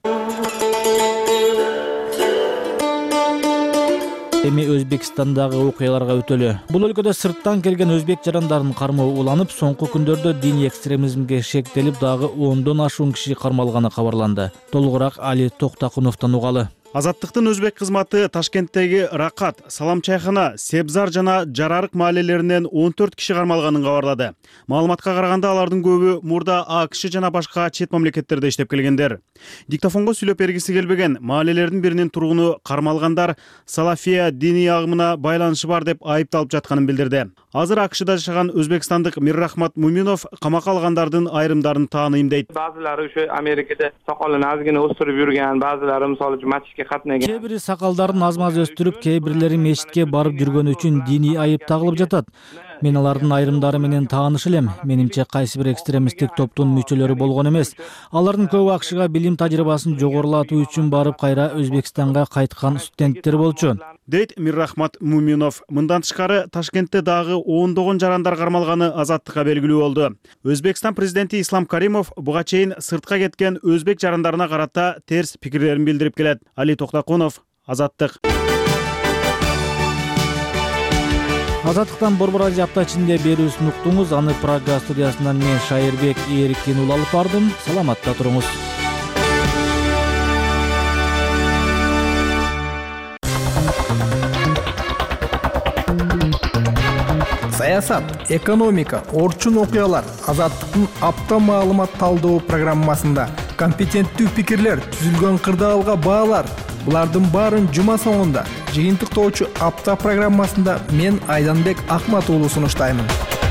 Speaker 20: Эми Өзбекстандагы окуяларга өтөлү. Бул өлкөдө сырттан келген өзбек жарандарынын кармоо уланып, соңку күндөрдө диний экстремизмге шектелип дагы 10дон ашуун киши кармалганы кабарланды. Толугураак Али Токтакуновдон угалы.
Speaker 1: Азаттыктын өзбек кызматы Ташкенттеги Ракат, Салам чайхана, Себзар жана Жарарык маалелеринен 14 киши кармалганын кабарлады. Маалыматка караганда алардын көбү мурда АКШ жана башка чет мамлекеттерде иштеп келгендер. Диктофонго сүйлөп бергиси келбеген маалелердин биринин тургуну кармалгандар Салафия диний агымына байланышы бар деп айыпталып жатканын билдирди. Азыр АКШда жашаган өзбекстандык Миррахмат Муминов камакка алгандардын айрымдарын тааныйм дейт.
Speaker 21: Баазылары ошо Америкада сакалын азгина өстүрүп жүргөн, баазылары мисалы
Speaker 16: Кээ бири сакалдарын аз-маз өстүрүп, кээ бирлери мечитке барып жүргөнү үчүн диний айып тагылып жатат. Мен алардын айрымдары менен тааныш элем. Менимче кайсы бир экстремисттик топтун мүчөлөрү болгон эмес. Алардын көп акшга билим тажрыйбасын жогорулатуу үчүн барып кайра Өзбекстанга кайткан студенттер болчу,
Speaker 1: дейт Миррахмат Муминов. Мындан тышкары Ташкентте дагы ондогон жарандар кармалганы азаттыкка белгилүү болду. Өзбекстан президенти Ислам Каримов буга чейин сыртка кеткен өзбек жарандарына карата терс пикирлерин билдирип келет. Али Токтакунов, Азаттык.
Speaker 16: Азаттыктан Борбор Азия апта ичинде берүүсүн уктуңуз. Аны Прага студиясынан мен Шайырбек Эрикин алып бардым. Саламатта туруңуз.
Speaker 2: Саясат, экономика, орчун окуялар Азаттыктын апта маалымат талдоо программасында компетенттүү пикирлер, түзүлгөн кырдаалга баалар. Булардын баарын жума соңунда жыйынтыктоочу апта программасында мен Айданбек Акмат уулу сунуштаймын.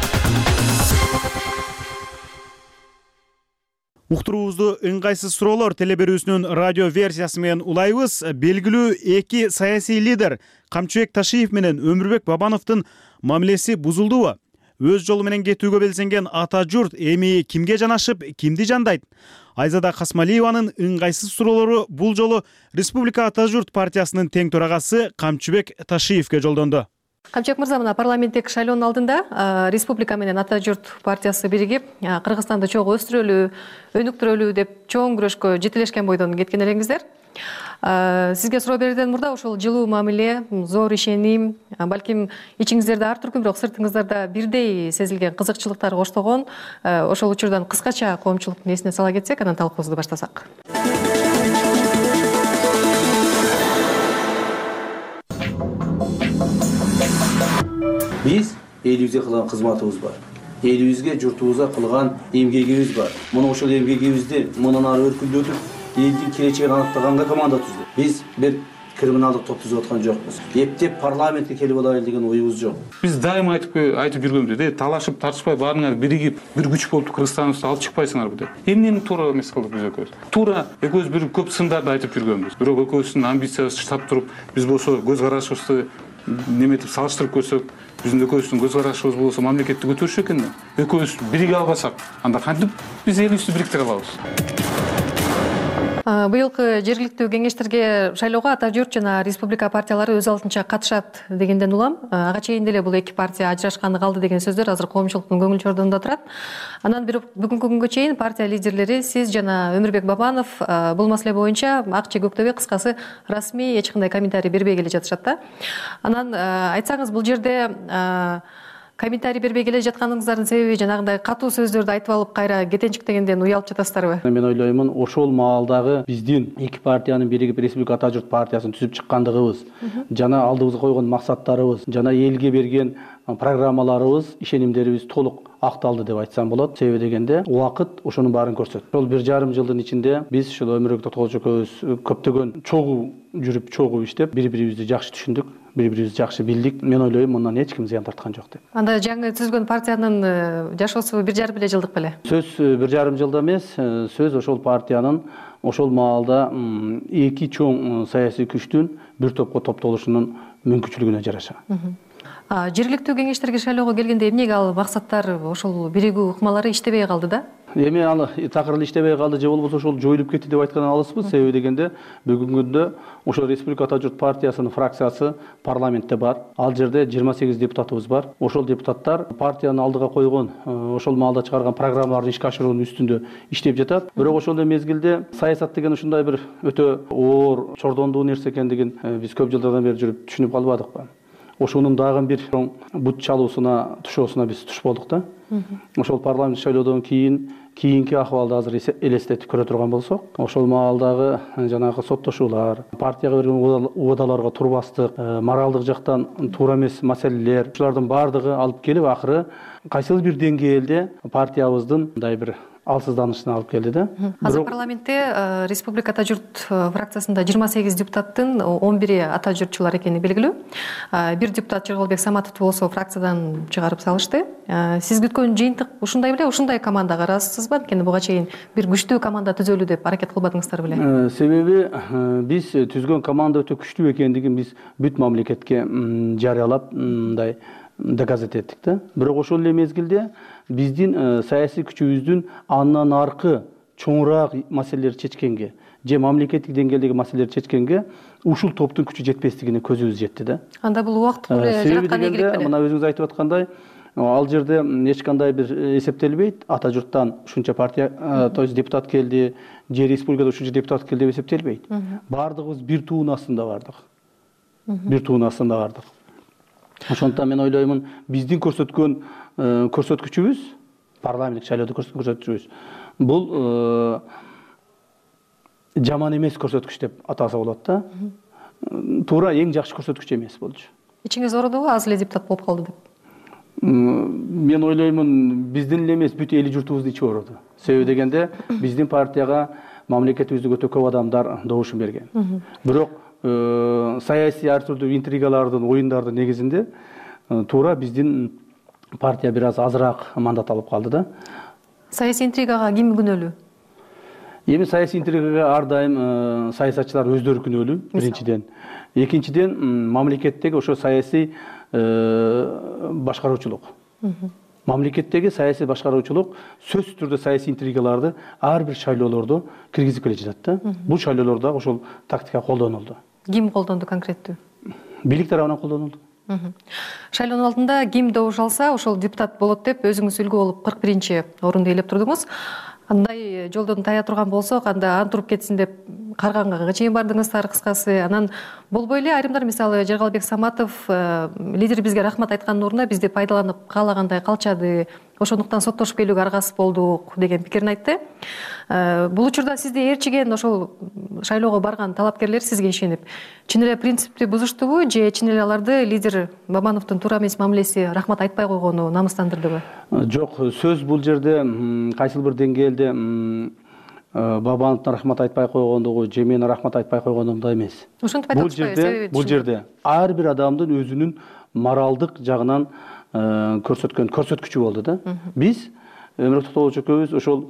Speaker 1: Уктуруубузду ыңгайсыз суроолор телеберүүсүнүн радио версиясы менен улайбыз. Белгилүү эки саясий лидер Камчыбек Ташиев менен Өмүрбек Бабановдун мамилеси бузулдубу? Өз жолу менен кетүүгө белсенген ата журт эми кимге жанашып, кимди жандайт? Айзада Касмалиеванын ыңгайсыз суроолору бул жолу Республика ата журт партиясынын тең төрагасы Камчыбек Ташиевке жолдонду.
Speaker 22: Камчыбек мырза, мына парламенттик шайлоонун алдында Республика менен ата журт партиясы биригип Кыргызстанды чогуу өстүрөлүү, өнүктүрөлүү деп чоң күрөшкө жетелешкен бойдон кеткен элеңиздер. Сизге суроо берүүдөн мурда ошол жылуу мамиле, зор ишеним, балким ичиңиздерде ар түркүн, бирок сыртыңыздарда бирдей сезилген кызыкчылыктар коштогон ошол учурдан кыскача коомчулуктун эсине сала кетсек, анан талкуубузду баштасак.
Speaker 23: Биз элибизге кылган кызматыбыз бар. Элибизге, журтубузга кылган эмгегибиз бар. Муну ошол эмгегибизди мындан ары өркүндөтүп, элдин келечегин аныктаганга команда түздүк. Биз бир криминалдык топ түзүп аткан жокпуз. Эптеп парламентке келип алайлы деген оюбуз жок.
Speaker 24: Биз дайыма айтып жүргөнбүз, талашып, тартышпай баарыңар биригип, бир күч болуп Кыргызстаныбызды алып чыкпайсыңарбы деп. Эмнени туура эмес кылдык биз экөөбүз. Туура экөөбүз бир көп сындарды айтып жүргөнбүз. Бирок экөөбүздүн амбициясы штаб туруп, биз болсо көз карашыбызды неметип салыштырып көрсөк, биздин экөөбүздүн көз карашыбыз болсо мамлекетти көтөрүшү экен да. Экөөбүз бириге албасак, анда кантип биз элибизди бириктире алабыз?
Speaker 22: Быйылкы жергиликтүү кеңештерге шайлоого ата журт жана республика партиялары өз алдынча катышат дегенден улам. Ага чейин деле бул эки партия ажырашканы калды деген сөздөр азыр коомчулуктун көңүл чордугунда турат. Анан бирок бүгүнкү күнгө чейин партия лидерлери, сиз жана Өмүрбек Бабанов бул маселе боюнча ак же көктөбөй, кыскасы расмий эч кандай комментарий бербей келе жатышат да. Анан айтсаңыз, бул жерде комментарий бербей келе жатканыңыздардын себеби жанагындай катуу сөздөрдү айтып алып кайра кетенчиктегенден уялып жатасыздарбы?
Speaker 23: Мен ойлоймун, ошол маалдагы биздин эки партиянын биригип Республика ата журт партиясын түзүп чыккандыгыбыз, жана алдыбызга койгон максаттарыбыз, жана элге берген программаларыбыз, ишенимдерибиз толук акталды деп айтсам болот. Себеби дегенде убакыт ошонун баарын көрсөттү. Ошол 1,5 жылдын ичинде биз ушул Өмүрбек Токтогул экөөбүз көптөгөн чогуу жүрүп, чогуу иштеп, бири-бирибизди жакшы түшүндүк, бири-бирибизди жакшы билдик. Мен ойлойм, мындан эч ким зыян тарткан жок деп.
Speaker 22: Анда жаңы түзүлгөн партиянын жашоосу 1,5 жылдык беле?
Speaker 23: Сөз 1,5 жылда эмес, сөз ошол партиянын ошол маалда эки чоң саясий күчтүн бир топко топтолушунун мүмкүнчүлүгүнө жараша.
Speaker 22: Жергиликтүү кеңештерге шайлоого келгенде эмнеге ал максаттар, ошол биригүү ыкмалары иштебей калды да?
Speaker 23: Эми ал такыр эле иштебей калды же болбосо ошол жоюлуп кетти деп айткандан алыспыз. Себеби дегенде бүгүнкү күндө ошол Республика ата журт партиясынын фракциясы парламентте бар. Ал жерде 28 депутатыбыз бар. Ошол депутаттар партиянын алдыга койгон, ошол маалда чыгарган программаларды ишке ашыруунун үстүндө иштеп жатат. Бирок ошол мезгилде саясат деген ушундай бир өтө оор, чордондуу нерсе экендигин биз көп жылдардан бери жүрүп түшүнүп калбадыкпы? Ошонун дагы бир бут чалуусуна, тушоосуна биз туш болдук да. Ошол парламент шайлоодон кийинки ахвалды азыр элестетип көрө турган болсок, ошол маалдагы жанагы соттошуулар, партияга берген убадаларга турбастык, моралдык жактан туура эмес маселелер, ушулардын баардыгы алып келип акыры кайсыл бир деңгээлде партиябыздын мындай бир алсызданышына алып келди да.
Speaker 22: Азыр парламентте Республика ата журт фракциясында 28 депутаттын 11-и ата журтчулар экени белгилүү. Бир депутат Жыргалбек Саматовду болсо фракциядан чыгарып салышты. Сиз күткөн жыйынтык ушундай беле, ушундай командага ыраазысызбы? Анткени буга чейин бир күчтүү команда түзөлүү деп аракет кылбадыңыздар беле?
Speaker 23: Себеби биз түзгөн команда өтө күчтүү экендигин биз бүт мамлекетке жарыялап, мындай доказать еттик да. Бирок ошол эле мезгилде биздин саясий күчүбүздүн андан аркы чоңураак маселелерди чечкенге же мамлекеттик деңгээлдеги маселелерди чечкенге ушул топтун күчү жетпестигине көзүбүз жетти да.
Speaker 22: Анда бул убакыттуу эле жараткан ийгилик беле.
Speaker 23: Мына өзүңүз айтып аткандай, ал жерде эч кандай бир эсептелбейт. Ата журттан ушунча партия, то есть депутат келди, же республикада ушунча депутат келди деп эсептелбейт. Бардыгыбыз бир туунун астында бардык. Бир туунун астында бардык. Ошондуктан мен ойлоймун, биздин көрсөткөн көрсөткүчүбүз, парламенттик шайлоодо көрсөткөн көрсөткүчүбүз бул жаман эмес көрсөткүч деп атаса болот да. Туура эң жакшы көрсөткүч эмес болчу.
Speaker 22: Ичиңиз оорудубу аз эле депутат болуп калды деп?
Speaker 23: Мен ойлоймун, биздин эле эмес, бүт эли журтубуздун ичи ооруду. Себеби дегенде биздин партияга мамлекетибизде өтө көп адамдар добушун берген. Бирок саясий ар түрдүү интригалардын, оюндардын негизинде туура биздин партия бир аз азыраак мандат алып калды да.
Speaker 22: Саясий интригага ким күнөөлүү?
Speaker 23: Эми саясий интригага ар дайым саясатчылар өздөрү күнөөлүү, биринчиден. Экинчиден, мамлекеттеги ошо саясий башкаруучулук. Мамлекеттеги саясий башкаруучулук сөзсүз түрдө саясий интригаларды ар бир шайлоолордо киргизип келе жатат да. Бул шайлоолордо ошол тактика колдонулду.
Speaker 22: Ким колдонду конкреттүү?
Speaker 23: Бийлик тарабынан колдонулду.
Speaker 22: Шайлоонун алдында ким добуш алса, ошол депутат болот деп өзүңүз үлгү болуп 41-чи орунду ээлеп турдуңуз. Андай жолдон тая турган болсок, анда антуруп кетсин деп Карганга чейин бардыңыздар кыскасы. Анан болбой эле айрымдар, мисалы Жергалбек Саматов лидер бизге рахмат айткандын ордуна бизди пайдаланып каалагандай калчады. Ошондуктан соттошуп келүүгө аргасыз болдук деген пикирин айтты. Бул учурда сизди ээрчиген ошол шайлоого барган талапкерлер сизге ишенип, чын эле принципти бузуштубу же чын эле аларды лидер Бабановдун туура эмес мамилеси рахмат айтпай койгону намыстандырдыбы?
Speaker 23: Жок, сөз бул жерде кайсыл бир деңгээлде Бабановдун рахмат айтпай койгондугу же мен рахмат айтпай койгондугумда эмес.
Speaker 22: Ошентип айтып атпайбы?
Speaker 23: Бул жерде ар бир адамдын өзүнүн моралдык жагынан көрсөткөн көрсөткүчү болду да. Биз Өмүрөк Токтогулович экөөбүз ошол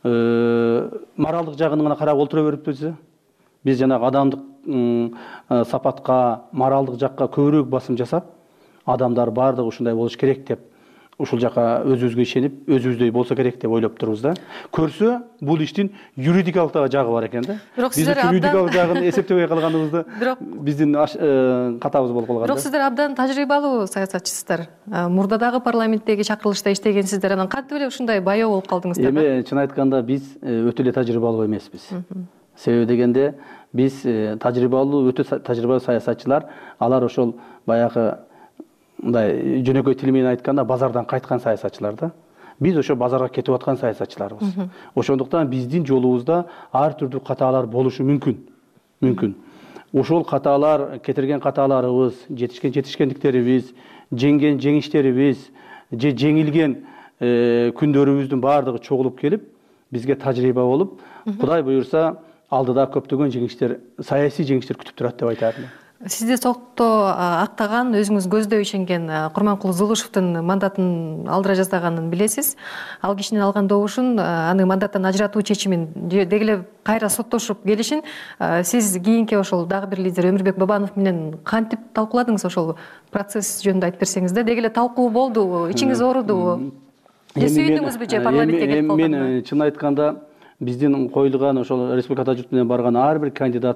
Speaker 23: моралдык жагын гана карап олтура бериппиз. Биз жанагы адамдык сапатка, моралдык жакка көбүрөөк басым жасап, адамдар бардыгы ушундай болуш керек деп ушул жака өзүбүзгө ишенип, өзүбүздөй болсо керек деп ойлоп турбуз да. Көрсө, бул иштин юридикалык жагы бар экен да. Биз юридикалык жагын эсептебей калганыбызды биздин катабыз болуп калган.
Speaker 22: Бирок сиздер абдан тажрыйбалуу саясатчысыздар. Мурда дагы парламенттеги чакырылышта иштегенсиздер. Анан кантип эле ушундай баяу болуп калдыңыздар?
Speaker 23: Эми чын айтканда биз өтө эле тажрыйбалуу эмеспиз. Себеби дегенде биз тажрыйбалуу, өтө тажрыйбалуу саясатчылар, алар ошол баягы мындай жөнөкөй тил менен айтканда базардан кайткан саясатчылар да. Биз ошо базарга кетип аткан саясатчыларбыз. Ошондуктан биздин жолубузда ар түрдүү катаалар болушу мүмкүн. Ошол катаалар, кетирген катааларыбыз, жетишкендиктерибиз, жеңген жеңиштерибиз, же жеңилген күндөрүбүздүн баардыгы чогулуп келип, бизге тажрыйба болуп, Кудай буюрса, алдыда көптөгөн жеңиштер, саясий жеңиштер күтүп турат деп айтармын.
Speaker 22: Сизди сотто актаган, өзүңүз көздөй ишенген Курманкул Зулушевдун мандатын алдыра жаздаганын билесиз. Ал кишинин алган добушун, аны мандаттан ажыратуу чечимин дегеле кайра соттошуп келишин сиз кийинки ошол дагы бир лидер Өмүрбек Бабанов менен кантип талкууладыңыз? Ошол процесс жөнүндө айтып берсеңиз да. Дегеле талкуу болдубу? Ичиңиз оорудубу? Же сүйүндүңүзбү же парламентке келип калганына?
Speaker 23: Мен чын айтканда биздин коюлган ошол республика ата журт менен барган ар бир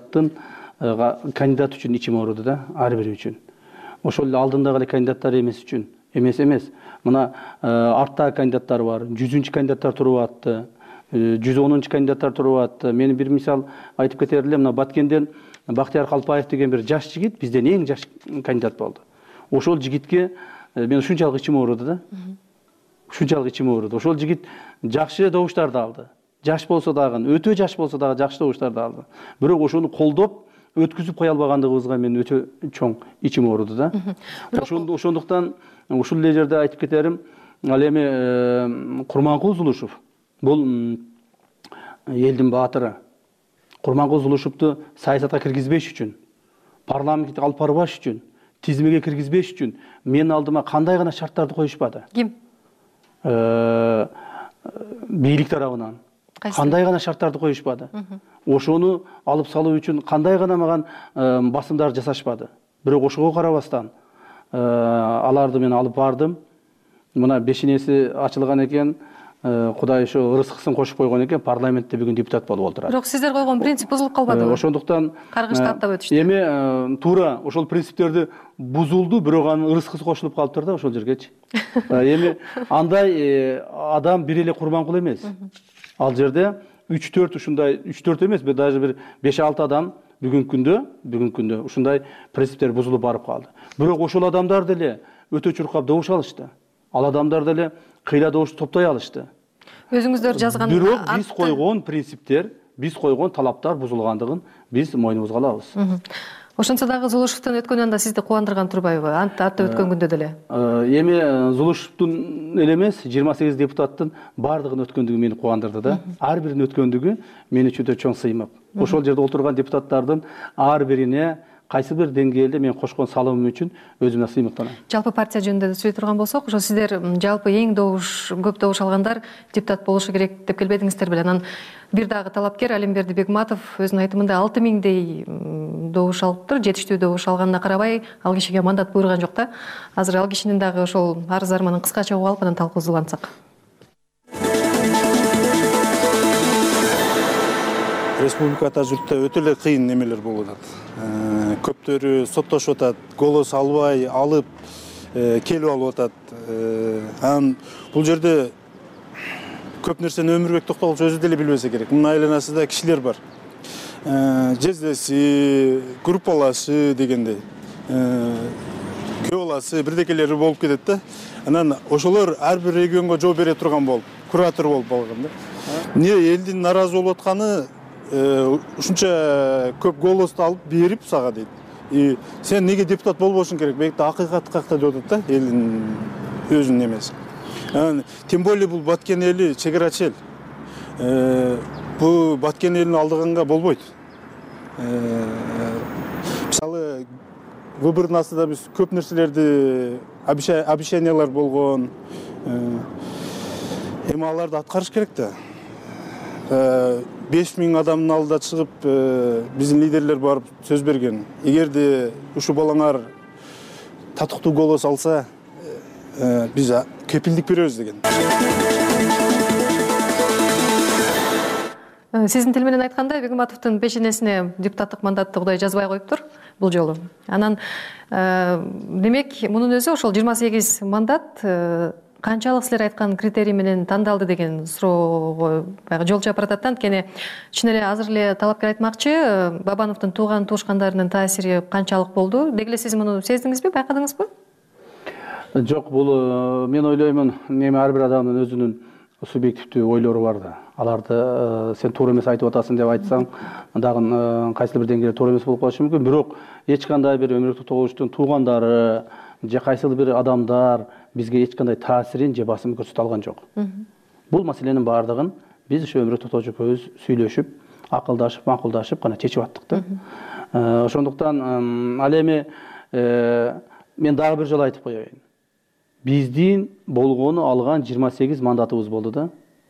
Speaker 23: кандидат үчүн ичим ооруду да, ар бири үчүн. Ошол эле алдындагы эле кандидаттар эмес. Мына арттагы кандидаттар бар, 100-чү кандидаттар туруп атты, 110-чу кандидаттар туруп атты. Мен бир мисал айтып кетер элем, мына Баткенден Бактияр Калпаев деген бир жаш жигит бизден эң жаш кандидат болду. Ошол жигитке мен ушунчалык ичим ооруду да. Ошол жигит жакшы добуштарды алды. Жаш болсо дагы, өтө жаш болсо дагы жакшы добуштарды алды. Бирок ошону колдоп өткүзүп кое албагандыгыбызга мен өтө чоң ичим ооруду да. Ошондуктан ушул эле жерде айтып кетерим, ал эми Курманкул Зулушев бул элдин баатыры. Курманкул Зулушевду саясатка киргизбеш үчүн, парламентке алып барбаш үчүн, тизмеге киргизбеш үчүн менин алдыма кандай гана шарттарды коюшпады?
Speaker 22: Ким?
Speaker 23: Бийлик тарабынан. Кандай гана шарттарды коюшпады? Ошону алып салуу үчүн кандай гана мага басымдар жасашпады. Бирок ошого карабастан аларды мен алып бардым. Мына бешенеси ачылган экен. Кудай ошо ырыскысын кошуп койгон экен, парламентте бүгүн депутат болуп отурат.
Speaker 22: Бирок сиздер койгон принцип бузулуп калбадыбы?
Speaker 23: Ошондуктан
Speaker 22: каргышты аттап өтүштү.
Speaker 23: Эми туура ошол принциптерди бузулду, бирок анын ырыскысы кошулуп калыптыр да ошол жергечи. Эми андай адам бир эле Курманкул эмес. Ал жерде 3-4 ушундай 3-4 эмес, даже бир 5-6 адам бүгүнкү күндө ушундай принциптер бузулуп барып калды. Бирок ошол адамдар деле өтө чуркап добуш алышты. Ал адамдар деле кыйла добуш топтой алышты.
Speaker 22: Өзүңүздөр жазган
Speaker 23: бирок биз койгон принциптер, биз койгон талаптар бузулгандыгын биз мойнубузга алабыз.
Speaker 22: Ошончо дагы Зулушевдун өткөнү анда сизди кубандырган турбайбы? Атты өткөн күндө деле.
Speaker 23: Эми Зулушевдун эле эмес, 28 депутаттын бардыгын өткөндүгү мени кубандырды да. Ар биринин өткөндүгү мен үчүн өтө чоң сыймак. Ошол жерде отурган депутаттардын ар бирине кайсы бир деңгээлде мен кошкон салымым үчүн өзүмө сыймыктанам.
Speaker 22: Жалпы партия жөнүндө сүйлөй турган болсок, ошо сиздер жалпы эң көп добуш алгандар депутат болушу керек деп келбедиңиздер беле. Анан бир дагы талапкер Алимберди Бегматов өзүнүн айтымында 6000дей добуш алыптыр. Жетиштүү добуш алганына карабай, ал кишиге мандат буйруган жок да. Азыр ал кишинин дагы ошол арыз арманын кыскача угуп алып анан талкуубузду улантсак.
Speaker 3: Республикада жүрүптө өтө эле кыйын немелер болуп атат. Көптөрү соттошуп атат, голос албай, алып келип алып атат. Анан бул жерде көп нерсени Өмүрбек Токтогулович өзү деле билбесе керек. Мунун айланасында кишилер бар. Жездеси, группалашы дегендей. Көө баласы, бирдекелери болуп кетет да. Анан ошолор ар бир регионго жооп бере турган болуп, куратор болуп калган да. Эмне элдин наразы болуп атканы ушунча көп голосду алып берип сага дейт. Сен неге депутат болбошуң керек? Бекте акыйкат какта деп атат да, элдин өзүнүн эмеси. Тем более бул Баткен эли чегарачы эл. Бул Баткен элин алдыганга болбойт. Мисалы выбордун астында биз көп нерселерди обещаниялар болгон. Эми аларды аткарыш керек да. 5000 адамдын алдына чыгып биздин лидерлер барып сөз берген. Эгерде ушу балаңар татыктуу голос алса, биз кепилдик беребиз деген.
Speaker 22: Сиздин тил менен айтканда Бегматовдун пешенесине депутаттык мандатты Кудай жазбай коюптур бул жолу. Анан демек мунун өзү ошол 28 мандат канчалык силер айткан критерий менен тандалды деген суроого жол чапыр атат. Анткени чын эле азыр эле талапкер айтмакчы, Бабановдун тууган туушкандарынын таасири канчалык болду? Деги сиз муну сездиңизби, байкадыңызбы?
Speaker 23: Жок, бул мен ойлоймун, эми ар бир адамдын өзүнүн субъективдүү ойлору бар да. Аларды сен туура эмес айтып атасың деп айтсаң, дагы кайсы бир деңгээлде туура эмес болуп калышы мүмкүн. Бирок эч кандай бир Өмүрбек Токтогуловичтун туугандары же кайсы бир адамдар бизге эч кандай таасирин же басымын көрсөтө алган жок. Бул маселенин баардыгын биз ошо Өмүрбек Токтогулович экөөбүз сүйлөшүп, акылдашып, макулдашып гана чечип аттык да. Ошондуктан ал эми мен дагы бир жолу айтып коеюн. Биздин болгону алган 28 мандатыбыз болду да.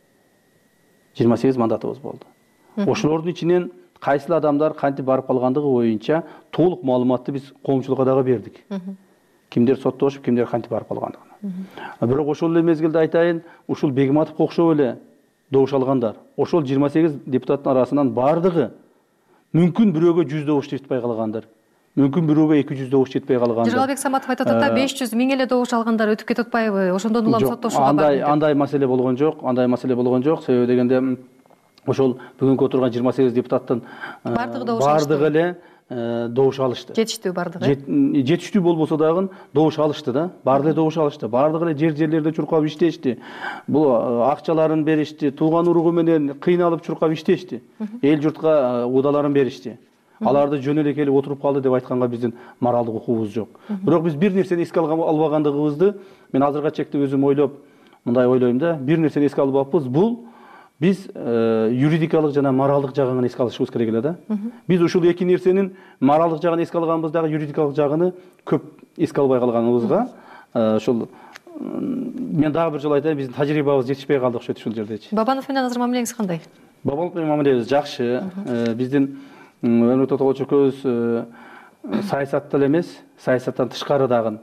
Speaker 23: 28 мандатыбыз болду. Ошолордун ичинен кайсы адамдар кантип барып калгандыгы боюнча толук маалыматты биз коомчулукка дагы бердик. Кимдер соттошуп, кимдер кантип барып калгандыгын. Бирок ошол эле мезгилде айтайын, ушул Бегматовго окшоп эле добуш алгандар, ошол 28 депутаттын арасынан бардыгы мүмкүн бирөөгө 100 добуш жетпей калгандыр. Мүмкүн бирөөгө 200 добуш жетпей калгандыр.
Speaker 22: Жыргалбек Саматов айтып атат да, 500 миң эле добуш алгандар өтүп кетип атпайбы? Ошондон улам соттошууга барды.
Speaker 23: Андай маселе болгон жок, Себеби дегенде ошол бүгүнкү отурган 28 депутаттын бардыгы эле добуш алышты.
Speaker 22: Жетиштүү бардыгы.
Speaker 23: Жетиштүү болбосо дагы добуш алышты да. Бардыгы добуш алышты. Бардыгы эле жерлерде чуркап иштешти. Бул акчаларын беришти, тууган уругу менен кыйналып чуркап иштешти. Эл журтка удааларын беришти. Аларды жөн эле келип отуруп калды деп айтканга биздин моралдык укугубуз жок. Бирок биз бир нерсени эске албагандыгыбызды мен азыркыга чекти өзүм ойлоп мындай ойлойм да. Бир нерсени эске албаппыз. Бул биз юридикалык жана моралдык жагын эске алышыбыз керек эле да. Биз ушул эки нерсенин моралдык жагын эске алганбыз дагы, юридикалык жагыны көп эске албай калганыбызга ошол мен дагы бир жолу айтайын, биздин тажрыйбабыз жетишпей калды окшойт ушул жердечи.
Speaker 22: Бабанов менен азыр мамилеңиз кандай?
Speaker 23: Бабанов менен мамилебиз жакшы. Биздин Өмүрбек Токтогулович экөөбүз саясатта эле эмес, саясаттан тышкары дагы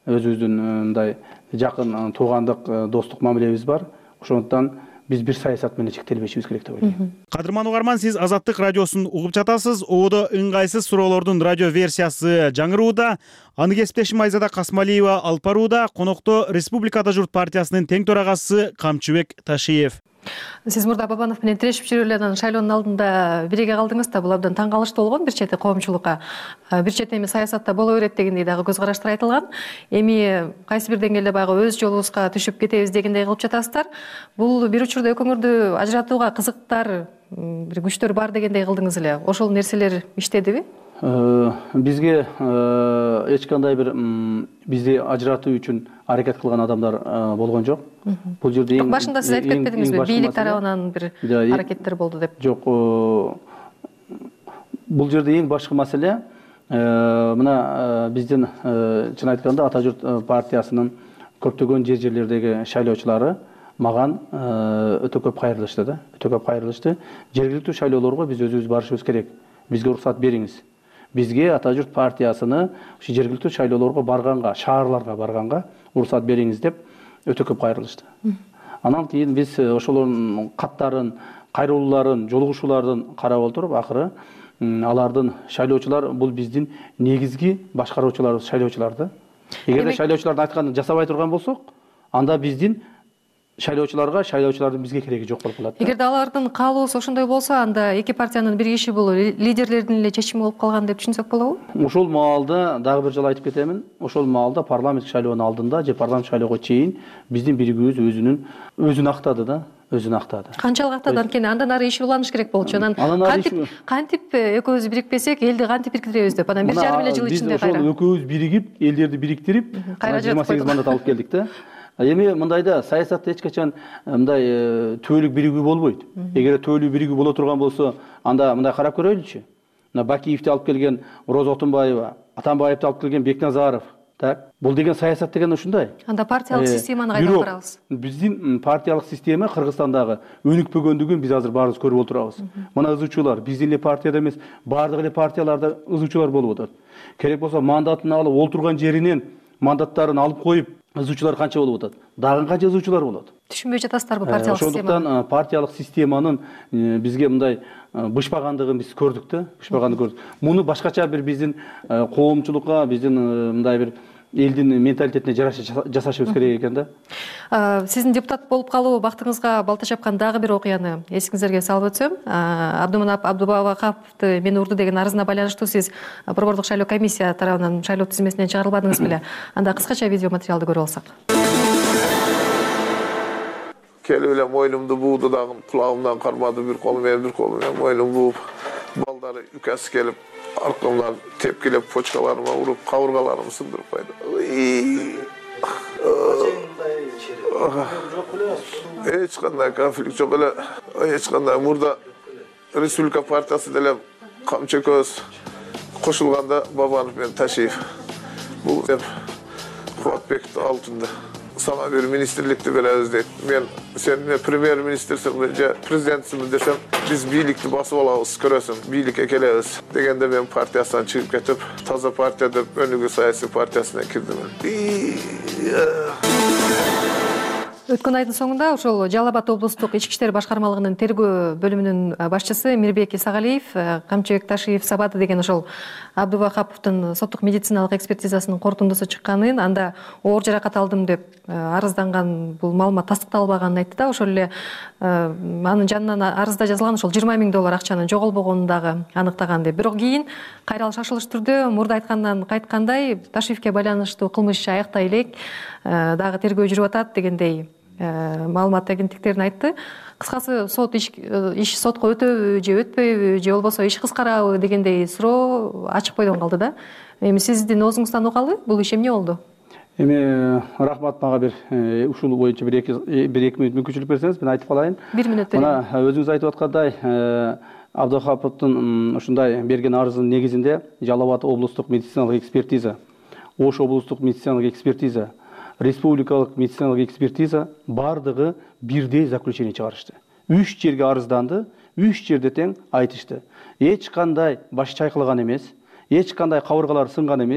Speaker 23: өзүбүздүн мындай жакын туугандык достук мамилебиз бар. Ошондуктан биз бир саясат менен чектелбешибиз керек деп ойлойм.
Speaker 1: Кадырман угарман, сиз Азаттык радиосун угуп жатасыз. Ободо ыңгайсыз суроолордун радио версиясы жаңырууда. Аны кесиптешим Айзада Касмалиева алып барууда. Конокто Республикада журт партиясынын тең төрагасы Камчыбек Ташиев.
Speaker 22: Сиз мурда Бабанов менен тирешип жүрүп эле анан шайлоонун алдында бириге калдыңыз да, бул абдан таң калыштуу болгон бир чети коомчулукка. Бир чети эми саясатта боло берет дегендей дагы көз караштар айтылган. Эми кайсы бир деңгээлде баягы өз жолубузга түшүп кетебиз дегендей кылып жатасыздар. Бул бир учурда экөөңөрдү ажыратууга кызыктар, бир күчтөр бар дегендей кылдыңыз эле. Ошол нерселер иштедиби?
Speaker 23: Бизге эч кандай бир бизди ажыратуу үчүн аракет кылган адамдар болгон жок. Бул жерде
Speaker 22: эң башында сиз айтып кетпедиңизби, бийлик тарабынан бир аракеттер болду деп?
Speaker 23: Жок. Бул жерде эң башкы маселе мына биздин чын айтканда Ата журт партиясынын көптөгөн жерлердеги шайлоочулары маган өтө көп кайрылышты да. Өтө көп кайрылышты. Жергиликтүү шайлоолорго биз өзүбүз барышыбыз керек. Бизге уруксат бериңиз. Бизге Ата журт партиясыны ушу жергиликтүү шайлоолорго барганга, шаарларга барганга уруксат бериңиз деп өтө көп кайрылышты. Анан кийин биз ошолордун каттарын, кайрылууларын, жолугушууларын карап отуруп, акыры алардын шайлоочулар бул биздин негизги башкаруучуларыбыз, шайлоочуларды. Эгерде шайлоочулардын айтканын жасабай турган болсок, анда биздин шайлоочулардын бизге кереги жок болуп калат.
Speaker 22: Эгерде алардын каалоосу ошондой болсо, анда эки партиянын биригиши бул лидерлердин эле чечими болуп калган деп түшүнсөк болобу?
Speaker 23: Ошол маалда дагы бир жолу айтып кетемин. Ошол маалда парламент шайлоонун алдында же парламент шайлоого чейин биздин биригүүбүз өзүн актады да, өзүн актады.
Speaker 22: Канчалык актады? Анткени андан ары иш уланыш керек болчу. Анан кантип экөөбүз бирикпесек, элди кантип бириктиребиз деп, анан 1,5 жыл ичинде кайра.
Speaker 23: Ошол экөөбүз биригип, элдерди бириктирип, 28 мандат алып келдик да. Эми мындайда саясатта эч качан мындай түбөлүк биригүү болбойт. Эгер түбөлүк биригүү боло турган болсо, анда мындай карап көрөйлүчү. Мына Бакиевди алып келген Роза Отунбаева, Атамбаевди алып келген Бекназаров, так? Бул деген саясат деген ушундай.
Speaker 22: Анда партиялык системаны кайдан барабыз?
Speaker 23: Биздин партиялык система Кыргызстандагы өнүкпөгөндүгүн биз азыр баарыбыз көрүп отурабыз. Мына ызычуулар биздин эле партияда эмес, баардык эле партияларда ызычуулар болуп атат. Керек болсо мандатын алып, олтурган жеринен мандаттарын алып коюп, ызычуулар канча болуп атат? Дагы канча ызычуулар болот?
Speaker 22: Түшүнбөй жатасыздарбы партиялык системаны?
Speaker 23: Ошондуктан партиялык системанын бизге мындай бышпагандыгын биз көрдүк да, бышпагандыгын көрдүк. Муну башкача бир биздин коомчулукка, биздин мындай бир элдин менталитетине жараша жасашыбыз керек экен да.
Speaker 22: Сиздин депутат болуп калуу бактыңызга балта чапкан дагы бир окуяны эсиңиздерге салып өтсөм, Абдуманап Абдубакаповду мени урду деген арызына байланыштуу сиз борбордук шайлоо комиссия тарабынан шайлоо тизмесинен чыгарылбадыңыз беле? Анда кыскача видео материалды көрүп алсак.
Speaker 4: Келип эле мойнумду бууду дагы, кулагымдан кармады, бир колу менен мойнумду бууп, балдары үкөсү келип аркамдан тепкилеп почкаларыма уруп, кабыргаларымды сындырып койду. Эч кандай конфликт жок эле, эч кандай. Мурда Республика партиясы деле камчы көз кошулганда Бабанов менен Ташиев. Бул деп Кубатбековдун алдында сага бир министрликти беребиз дейт. Мен сен премьер-министрсиң же президентсиң десем, биз бийликти басып алабыз, көрөсүң, бийликке келебиз дегенде мен партиясынан чыгып кетип, таза партия деп өнүгүү саясий партиясына кирдим.
Speaker 22: Өткөн айдын соңунда ошол Жалал Абад облустук ички иштер башкармалыгынын тергөө бөлүмүнүн башчысы Мирбек Исагалиев Камчыбек Ташиев сабады деген ошол Абдубакаповдун соттук медициналык экспертизасынын корутундусу чыкканын, анда оор жаракат алдым деп арызданган, бул маалымат тастыкталбаганын айтты да. Ошол эле анын жанынан арызда жазылган ошол $20,000 акчанын жоголбогонун дагы аныктаган деп. Бирок кийин кайра шашылыш түрдө мурда айткандан кайткандай Ташиевке байланыштуу кылмыш аяктай элек, дагы тергөө жүрүп атат дегендей маалымат агенттиктерине айтты. Кыскасы сот иш сотко өтөбү же өтпөйбү же болбосо иш кыскарабы дегендей суроо ачык бойдон калды да. Эми сиздин оозуңуздан угалы, бул иш эмне болду?
Speaker 23: Эми рахмат, мага бир ушул боюнча бир 2 мүнөт мүмкүнчүлүк берсеңиз, мен айтып калайын.
Speaker 22: 1 мүнөт.
Speaker 23: Мына өзүңүз айтып аткандай, Абдухаповдун ушундай берген арызынын негизинде Жалал Абад облустук медициналык экспертиза, Ош облустук медициналык экспертиза, республикалык медициналык экспертиза бардыгы бирдей заключение чыгарышты. 3 жерге арызданды, 3 жерде тең айтышты. Эч кандай баш чайкалган эмес, эч кандай кабыргалар сынган эмес,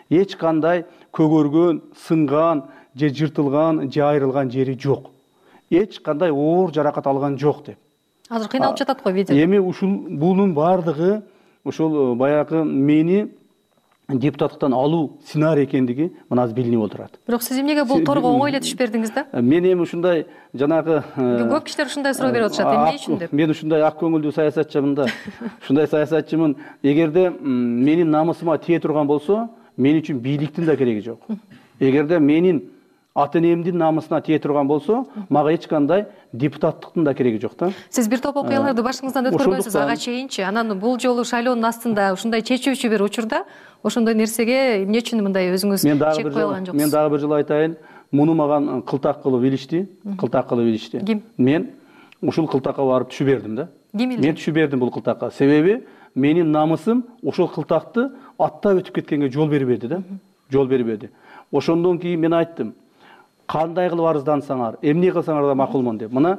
Speaker 23: эч кандай көгөргөн, сынган, же жыртылган, же айрылган жери жок. Эч кандай оор жаракат алган жок деп.
Speaker 22: Азыр кыйналып жатат го видео.
Speaker 23: Эми бунун бардыгы ошол баягы мени депутаттыктан алуу сценарий экендиги мына азыр билинип отурат.
Speaker 22: Бирок сиз эмнеге бул торго оңой эле түшүп бердиңиз да?
Speaker 23: Мен эми ушундай жанагы
Speaker 22: көп кишилер ушундай суроо берип атышат, эмне үчүн деп.
Speaker 23: Мен ушундай ак көңүлдүү саясатчымын да. Ушундай саясатчымын. Эгерде менин намысыма тие турган болсо, мен үчүн бийликтин да кереги жок. Эгерде менин ата энемдин намысына тие турган болсо, мага эч кандай депутаттыктын да кереги жок да.
Speaker 22: Сиз бир топ окуяларды башыңыздан өткөргөнсүз ага чейинчи. Анан бул жолу шайлоонун астында ушундай чечүүчү бир учурда ошондой нерсеге эмне үчүн мындай өзүңүз чек кое алган жоксуз?
Speaker 23: Мен дагы бир жолу айтайын, муну маган кылтак кылып илишти.
Speaker 22: Ким?
Speaker 23: Мен ушул кылтакка барып түшүп бердим да.
Speaker 22: Ким илди?
Speaker 23: Мен түшүп бердим бул кылтакка. Себеби менин намысым ошол кылтакты аттап өтүп кеткенге жол бербеди да. Жол бербеди. Ошондон кийин мен айттым, кандай кылып арыздансаңар, эмне кылсаңар да макулмун деп. Мына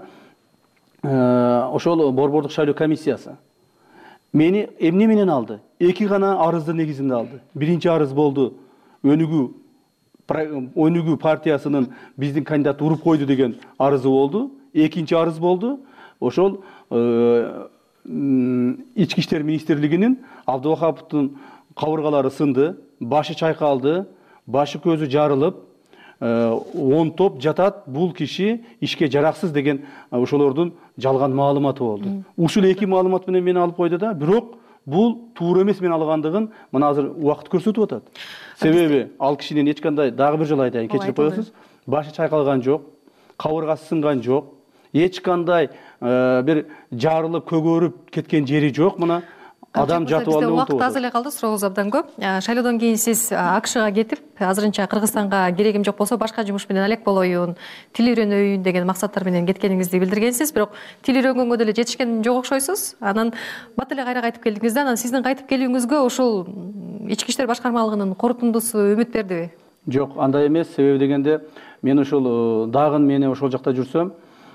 Speaker 23: ошол борбордук шайлоо комиссиясы мени эмне менен алды? Эки гана арыздын негизинде алды. Биринчи арыз болду, Өнүгүү партиясынын биздин кандидат уруп койду деген арызы болду. Экинчи арыз болду, ошол Ички иштер министрлигинин Абдывахаповдун кабыргалары сынды, башы чайкалды, башы көзү жарылып, 10 топ жатат, бул киши ишке жараксыз деген ошолордун жалган маалыматы болду. Ушул эки маалымат менен мени алып койду да, бирок бул туура эмес мен алгандыгын мына азыр убакыт көрсөтүп атат. Себеби ал кишинин эч кандай, дагы бир жолу айтайын, кечирип коесуз, башы чайкалган жок, кабыргасы сынган жок, эч кандай бир жарылып көгөрүп кеткен жери жок. Мына адам жатып алып отурат.
Speaker 22: Убакыт аз эле калды, сурооңуз абдан көп. Шайлоодон кийин сиз АКШга кетип, азырынча Кыргызстанга керегим жок болсо башка жумуш менен алек болоюн, тил үйрөнөйүн деген максаттар менен кеткениңизди билдиргенсиз. Бирок тил үйрөнгөнгө деле жетишкен жок окшойсуз. Анан бат эле кайра кайтып келдиңиз да. Анан сиздин кайтып келүүңүзгө ушул ички иштер башкармалыгынын корутундусу үмүт бердиби?
Speaker 23: Жок, андай эмес. Себеби дегенде мен ошол дагы мени ошол жакта жүрсөм,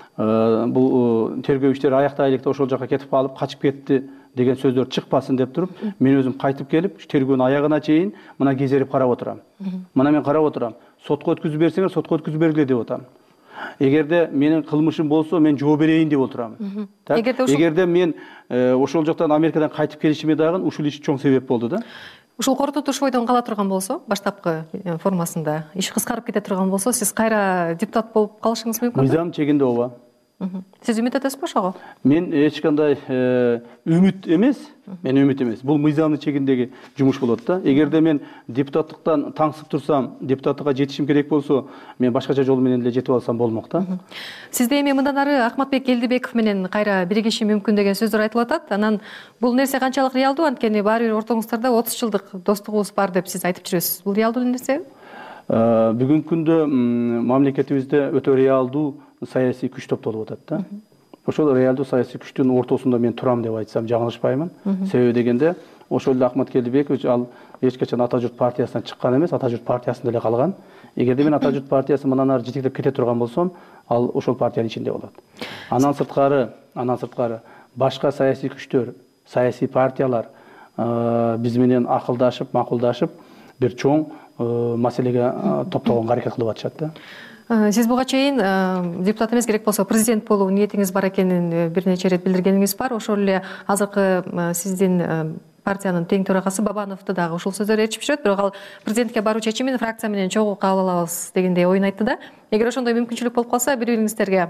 Speaker 23: бул тергөө иштери аяктайлык деп ошол жака кетип калып, качып кетти деген сөздөр чыкпасын деп туруп, мен өзүм кайтып келип, тергөөнүн аягына чейин мына кезерип карап отурам. Мына мен карап отурам. Сотко өткүзүп берсеңер, сотко өткүзүп бергиле деп атам. Эгерде менин кылмышым болсо, мен жооп берейин деп отурам. Эгерде мен ошол жактан Америкадан кайтып келишиме дагы ушул иш чоң себеп болду да.
Speaker 22: Ушул корутуп бойдон кала турган болсо, баштапкы формасында иш кыскарып кете турган болсо, сиз кайра депутат болуп калышыңыз мүмкүн?
Speaker 23: Мыйзам чегинде ооба.
Speaker 22: Сиз үмүт этесизби ошого?
Speaker 23: Мен эч кандай үмүт эмес, Бул мыйзамдын чегиндеги жумуш болот да. Эгерде мен депутаттыктан таңсып турсам, депутаттыкка жетишим керек болсо, мен башкача жол менен эле жетип алсам болмок да.
Speaker 22: Сизде эми мындан ары Акматбек Элдибеков менен кайра биригишим мүмкүн деген сөздөр айтылып атат. Анан бул нерсе канчалык реалдуу? Анткени баары бир ортоңуздарда 30 жылдык достугубуз бар деп сиз айтып жүрөсүз. Бул реалдуу нерсеби?
Speaker 23: Бүгүнкү күндө мамлекетибизде өтө реалдуу саясий күч топтолуп атат да. Ошол реалдуу саясий күчтүн ортосунда мен турам деп айтсам жаңылышпаймын. Себеби дегенде ошол эле Акматбек Элдибекович ал эч качан Ата журт партиясынан чыккан эмес, Ата журт партиясында эле калган. Эгерде мен Ата журт партиясын мындан ары жетектеп кете турган болсом, ал ошол партиянын ичинде болот. Андан сырткары башка саясий күчтөр, саясий партиялар биз менен акылдашып, макулдашып бир чоң маселеге топтогонго аракет кылып атышат да.
Speaker 22: Сиз буга чейин депутат эмес, керек болсо президент болуу ниетиңиз бар экенин бир нече ирет билдиргениңиз бар. Ошол эле азыркы сиздин партиянын тең төрагасы Бабановду дагы ушул сөздөр ээрчип жүрөт, бирок ал президентке баруу чечимин фракция менен чогуу кабыл алабыз дегендей оюн айтты да. Эгер ошондой мүмкүнчүлүк болуп калса, бири-бириңиздерге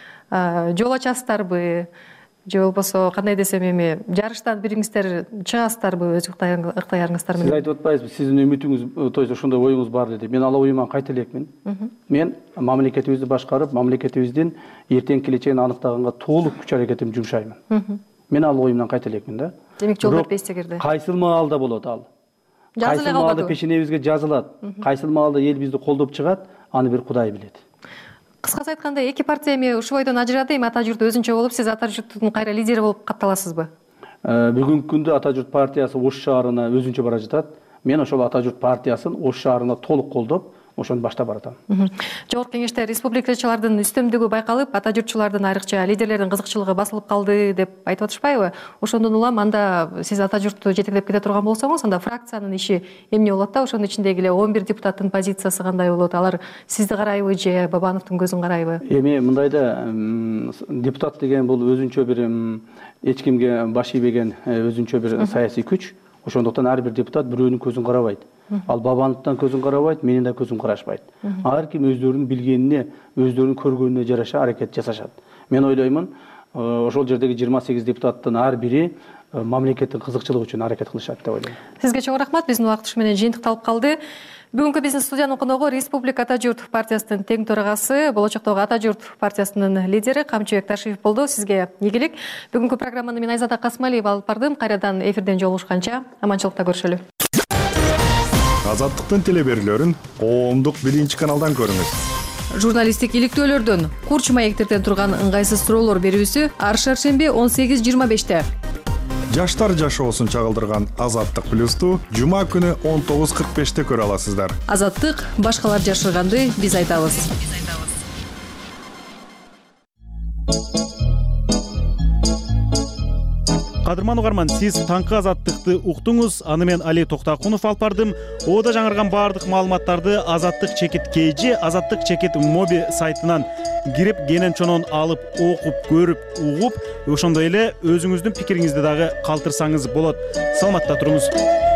Speaker 22: жол ачасыздарбы? Же болбосо кандай десем эми жарыштан бириңиздер чыгасыздарбы өз ыктыярыңыздар менен?
Speaker 23: Сиз айтып атпайсызбы, сиздин үмүтүңүз, то есть ошондой оюңуз бар деди. Мен ал оюман кайта элекмин. Мен мамлекетибизди башкарып, мамлекетибиздин эртең келечегин аныктаганга толук күч аракетимди жумшаймын. Мен ал оюмдан кайта элекмин да.
Speaker 22: Демек жол бербейсиз эгерде.
Speaker 23: Кайсыл маалда болот ал?
Speaker 22: Кайсыл маалда
Speaker 23: пешенебизге жазылат? Кайсыл маалда эл бизди колдоп чыгат? Аны бир Кудай билет.
Speaker 22: Кыскасы айтканда, эки партия эми ушул бойдон ажырады, эми Ата журт өзүнчө болуп, сиз Ата журттун кайра лидери болуп катталасызбы?
Speaker 23: Бүгүнкү күндө Ата журт партиясы Ош шаарына өзүнчө бара жатат. Мен ошол Ата журт партиясын Ош шаарына толук колдоп, ошону баштап баратам.
Speaker 22: Жогорку кеңеште республикачылардын үстөмдүгү байкалып, ата журтчулардын айрыкча лидерлердин кызыкчылыгы басылып калды деп айтып атышпайбы? Ошондон улам анда сиз ата журтту жетектеп кете турган болсоңуз, анда фракциянын иши эмне болот да? Ошонун ичиндеги эле 11 депутаттын позициясы кандай болот? Алар сизди карайбы же Бабановдун көзүн карайбы?
Speaker 23: Эми мындайда депутат деген бул өзүнчө бир эч кимге баш ийбеген өзүнчө бир саясий күч. Ошондуктан ар бир депутат бирөөнүн көзүн карабайт. Ал Бабановдун көзүн карабайт, менин да көзүм карашпайт. Ар ким өздөрүнүн билгенине, өздөрүнүн көргөнүнө жараша аракет жасашат. Мен ойлоймун, ошол жердеги 28 депутаттын ар бири мамлекеттин кызыкчылыгы үчүн аракет кылышат деп ойлойм.
Speaker 22: Сизге чоң рахмат. Биздин убакыт ушу менен жыйынтыкталып калды. Бүгүнкү биздин студиянын коногу Республика Ата журт партиясынын тең төрагасы, болочоктогу Ата журт партиясынын лидери Камчыбек Ташиев болду. Сизге ийгилик. Бүгүнкү программаны мен Айзада Касмалиева алып бардым. Кайрадан эфирден жолугушканча аманчылыкта көрүшөлү.
Speaker 7: Азаттыктын телеберүүлөрүн коомдук 1-каналдан көрүңүз.
Speaker 22: Журналисттик иликтөөлөрдөн, курч маектерден турган ыңгайсыз суроолор берүүсү ар шаршемби 18:25-те.
Speaker 7: Жаштар жашоосун чагылдырган Азаттык плюсту жума күнү 19:45-те көрө аласыздар.
Speaker 22: Азаттык башкалар жашырганды биз айтабыз.
Speaker 1: Кадырман угарман, сиз таңкы азаттыкты уктуңуз. Аны мен Али Токтакунов алып бардым. Ода жаңырган баардык маалыматтарды Азаттык чекит KG, Азаттык чекит моби сайтынан кирип, кенен чонон алып, окуп, көрүп, угуп, ошондой эле өзүңүздүн пикириңизди дагы калтырсаңыз болот. Саламатта туруңуз.